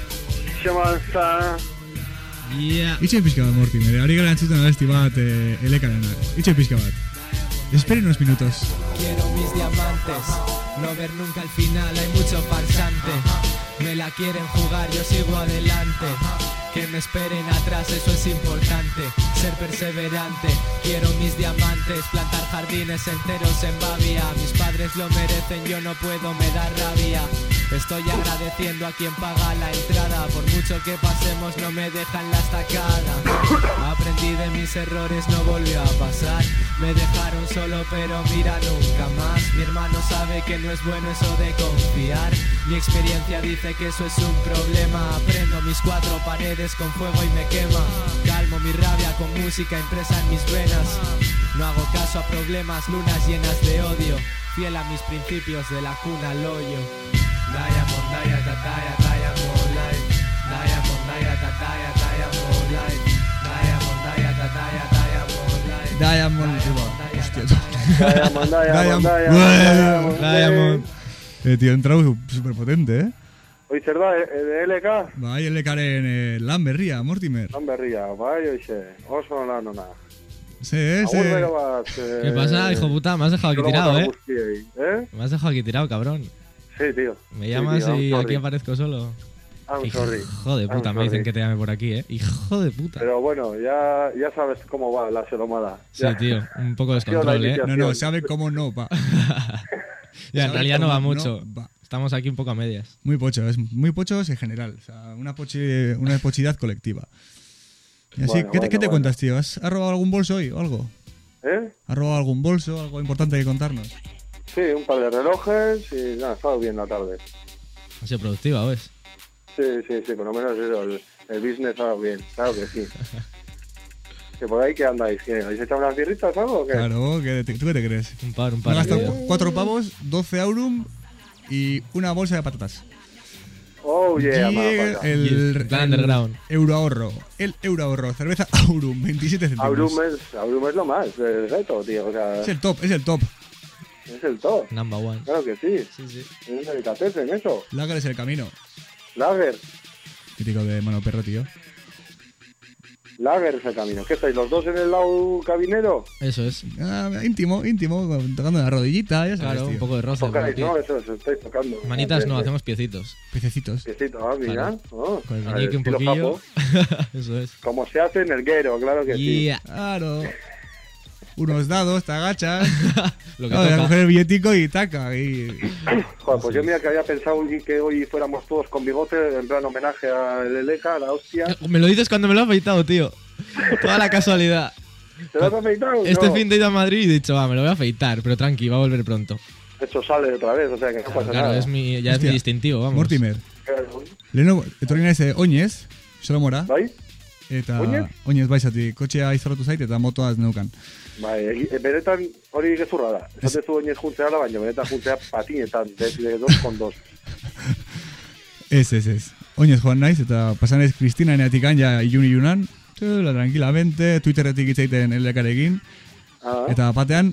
Xemanza. Yeah. Itxe pixka bat, Mortimer. Ari gara entzuten abesti bat eh, elekarena. Itxe pixka bat. Esperen unos minutos. Quiero mis diamantes, no ver nunca el final, hay mucho farsante. Me la quieren jugar, yo sigo adelante. Que me esperen atrás, eso es importante. Ser perseverante, quiero mis diamantes. Plantar jardines enteros en Bavia. Mis padres lo merecen, yo no puedo, me da rabia. Estoy agradeciendo a quien paga la entrada. Por mucho que pasemos no me dejan la estacada. Aprendí de mis errores, no volvió a pasar. Me dejaron solo pero mira nunca más. Mi hermano sabe que no es bueno eso de confiar. Mi experiencia dice que eso es un problema. Aprendo mis cuatro paredes con fuego y me quema. Calmo mi rabia con música impresa en mis venas. No hago caso a problemas, lunas llenas de odio. Fiel a mis principios de la cuna al hoyo. Diamond, Diamond, Diamond, Diamond Life. Diamond, Diamond, Diamond, Diamond Life. Diamond, Diamond, Diamond, Diamond Life. Diamond. Hostia. Diamond, Diamond, Diamond. Diamond. Eh, tío, entrado súper potente, eh. Oi, zer da, e- de L K? Bai, elekaren eh, lan berria, Mortimer. Lan berria, bai, oixe, oso lan ona. Sí, eh, sí. Agur bero bat. Eh, ¿Qué pasa, hijo puta? Me has dejado aquí tirado, eh. guztiei, ¿eh? Me has dejado aquí tirado, cabrón. Sí, tío. Me llamas sí, tío, y I'm aquí sorry. aparezco solo. I'm Hijo sorry. de I'm puta, me dicen sorry. que te llame por aquí, eh. Hijo de puta. Pero bueno, ya, ya sabes cómo va la selomada. Sí, Ya. tío, un poco de Ha sido la descontrol, eh. iniciación. No, no, sabe cómo no, pa. Ya, en ¿Sabe realidad no va cómo mucho. no va? Estamos aquí un poco a medias. Muy pocho, es muy pochos en general. O sea, una, pochi, una pochidad colectiva. Y así, Bueno, ¿qué, te, bueno, ¿qué te bueno. cuentas, tío? ¿Has, has robado algún bolso hoy o algo? ¿Eh? ¿Has robado algún bolso? ¿Algo importante que contarnos? Sí, un par de relojes y nada, ha estado bien la tarde. Ha sido productiva, ¿ves? Sí, sí, sí, por lo menos eso, el, el business ha estado bien, claro que sí. ¿Que por ahí qué andáis? ¿Qué? ¿Habéis echado unas birritas o algo o qué? Claro, ¿qué te- ¿tú qué te crees? Un par, un Me par. he gastado tío. cu- cuatro pavos, doce aurum y una bolsa de patatas. Oh, yeah, y motherfucker. el, Y plan el underground. euroahorro. El euroahorro. Cerveza aurum, veintisiete céntimos. Aurum es, Aurum es lo más, el reto, tío, o sea, Es el top, es el top. es el top. Number one. Claro que sí, Sí, sí. es un delicatessen eso. Lager es el camino. Lager, Típico de mano perro, tío. Lager es el camino. ¿Qué estáis, los dos en el lado cabinero? Eso es. Ah, íntimo, íntimo, tocando la rodillita, ya sabes, Claro, tío. un poco de roce. por Tocáis, aquí. ¿no? Eso, eso, estáis tocando. Manitas no, Bien, hacemos piecitos. Pececitos. Piecito, ah, mira. Claro. Oh, Con el al meñique un estilo poquillo. Japo. Eso es. Como se hace en el guero, claro que sí. Yeah. Claro. Unos dados, te agachas. Lo que Claro, voy a toca. coger el billetico y taca. Y... Joder, pues yo mira que había pensado y que hoy fuéramos todos con bigote en plan homenaje a Leleca, a la hostia. Me lo dices cuando me lo he afeitado, tío. Toda la casualidad. ¿Te lo has afeitado? Este No. fin de ida a Madrid y he dicho, va, me lo voy a afeitar, pero tranqui, va a volver pronto. Esto sale otra vez, o sea que no pasa Claro, nada. es mi, ya es Hostia. mi distintivo, vamos. Mortimer. Claro. Leno, etorri naiz eh, oinez, Solomora. Bai? Eta Oinez? oinez baizatik, kotxea izorratu zait eta motoaz neukan. Bai, e- benetan hori gezurra da. Esate zu oinez juntzea da, baina benetan juntzea patinetan, de, de dos con dos. Ez, ez, ez. Oinez joan naiz, eta pasan naiz Kristina eneatikan, ja ilun ilunan, txula, tranquilamente, Twitterretik hitzaiten elekarekin, Ah, eta batean,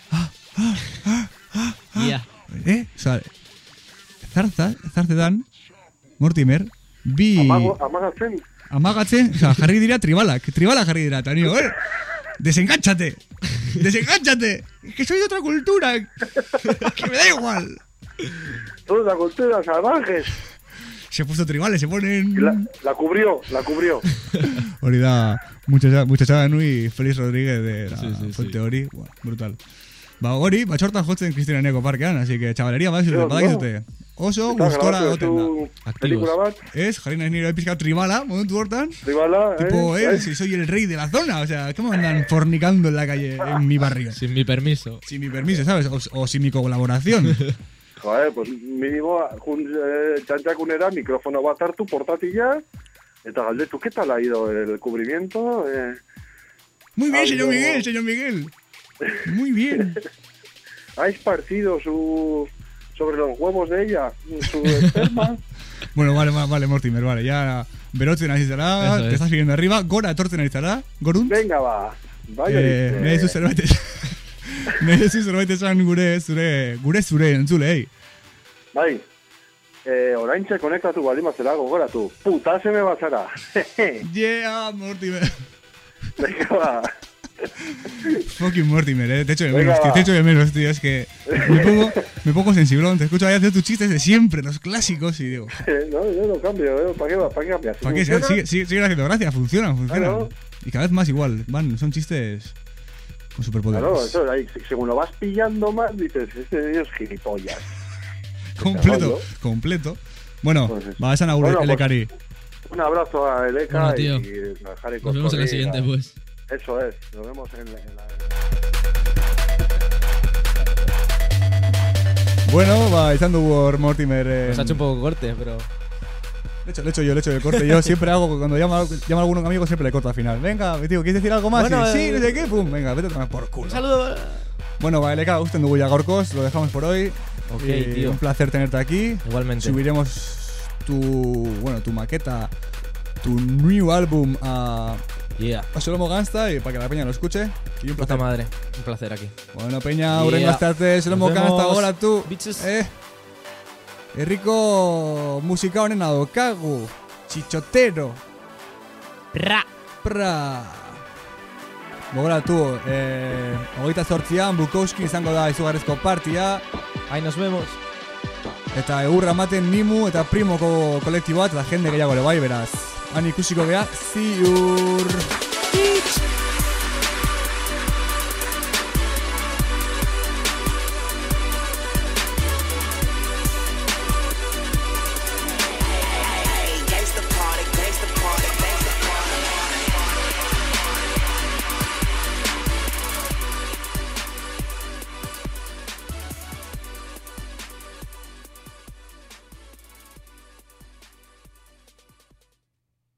Yeah. eh, oza, zarza, zarzetan, Mortimer, bi... amago, amagatzen, Amagatzen, oza, jarri dira tribalak, tribalak jarri dira, eta nio, eh? Desengánchate, desengánchate, que soy de otra cultura, que me da igual. toda la cultura salvajes. Se puso tribales, se ponen... La, la cubrió, la cubrió. Hori da, muchacha nui Feliz Rodríguez de la Sí, sí, Fuente sí. hori, Buah, brutal. Ba hori, batxortan jotzen Cristina Neko parkean, así que chavalería badaizute, Yo, badaizute. Oso Eta gustora grabatu goten da. duzu pelikula bat, Ez, jarri nahi nire pizka tribala, momentu hortan. tribala, Tipo, eh? eh, si soy el rey de la zona, o sea, ¿cómo andan fornicando en la calle, en mi barrio? Sin mi permiso. Sin mi permiso, ¿sabes? O, o sin mi colaboración. Joder, pues minimo, jun, eh, txantxakunera mikrofono bat hartu, portatila, eta galdetu, ¿qué tal ha ido el cubrimiento? Eh, Muy bien, Algo- señor Miguel, señor Miguel. Muy bien. ¿Ha esparcido su, sobre los huevos de ella su esperma? Bueno, vale, vale, vale, Mortimer, vale, ya berotzen ari zara, Eso te es. estás viniendo arriba, gora etortzen ari zara, gorun? Venga, ba, vaya Eh, dice. nahi zu zerbait esan, nahi zu zerbait esan gure, zure, gure zure entzulei. Bai, eh, oraintxe konektatu baldin bazera gogoratu, puta seme bazara. Yeah, Mortimer. Venga, ba. Fucking Mortimer, eh, te echo de Venga, menos, tío, va. te echo de menos, tío, es que me pongo, me pongo sensiblón, te escucho ahí hacer tus chistes de siempre, los clásicos, y digo, No, yo no cambio, eh, ¿para qué, va? ¿Para qué cambias? ¿para qué? ¿Funciona? Sigue, sigue, sigue haciendo gracia, funcionan, funcionan. Claro. Y cada vez más igual, van, son chistes con superpoderes. Claro, eso, ahí, según lo vas pillando más, dices, este tío es gilipollas. Completo, completo. Bueno, Pues eso. va, esan agur Bueno, pues, elekari. Un abrazo a Eleka Bueno, tío. y a Jare Nos vemos en la Coscorri, siguiente, a- pues. Eso es, nos vemos en la... En la... Bueno, va, izan dugu hor Mortimer. eh, Nos ha hecho un poco corte, pero... Le hecho, le hecho yo, le hecho el corte. Yo siempre hago, cuando llamo, llamo a algún amigo, siempre le corto al final. Venga, tío, ¿quieres decir algo más? Bueno, Y, sí, eh, no sé qué, pum, venga, vete a tomar por culo. Un saludo. Bueno, va, Eleka, gusten dugu ya gorkos, lo dejamos por hoy. Ok, Y tío. Un placer tenerte aquí. Igualmente. Subiremos tu, bueno, tu maqueta, tu new álbum a, Yeah. a Solomo Gangsta y para que la peña lo escuche. Y un Puta placer. madre. Un placer aquí. Bueno, peña, Yeah. urrengo arte, Solomo Nos Gangsta, vemos, ahora tú. bitches. Eh. Herriko musika honena daukagu. Txitxotero. Pra. Pra. Gogoratu, eh, hogeita zortzian Bukowski izango da izugarrizko partia. Ahí nos vemos. Eta egurra ematen Nimu eta Primoko kolektiboa eta jende gehiago ere bai, beraz. Han ikusiko gea, ziur. Bitch.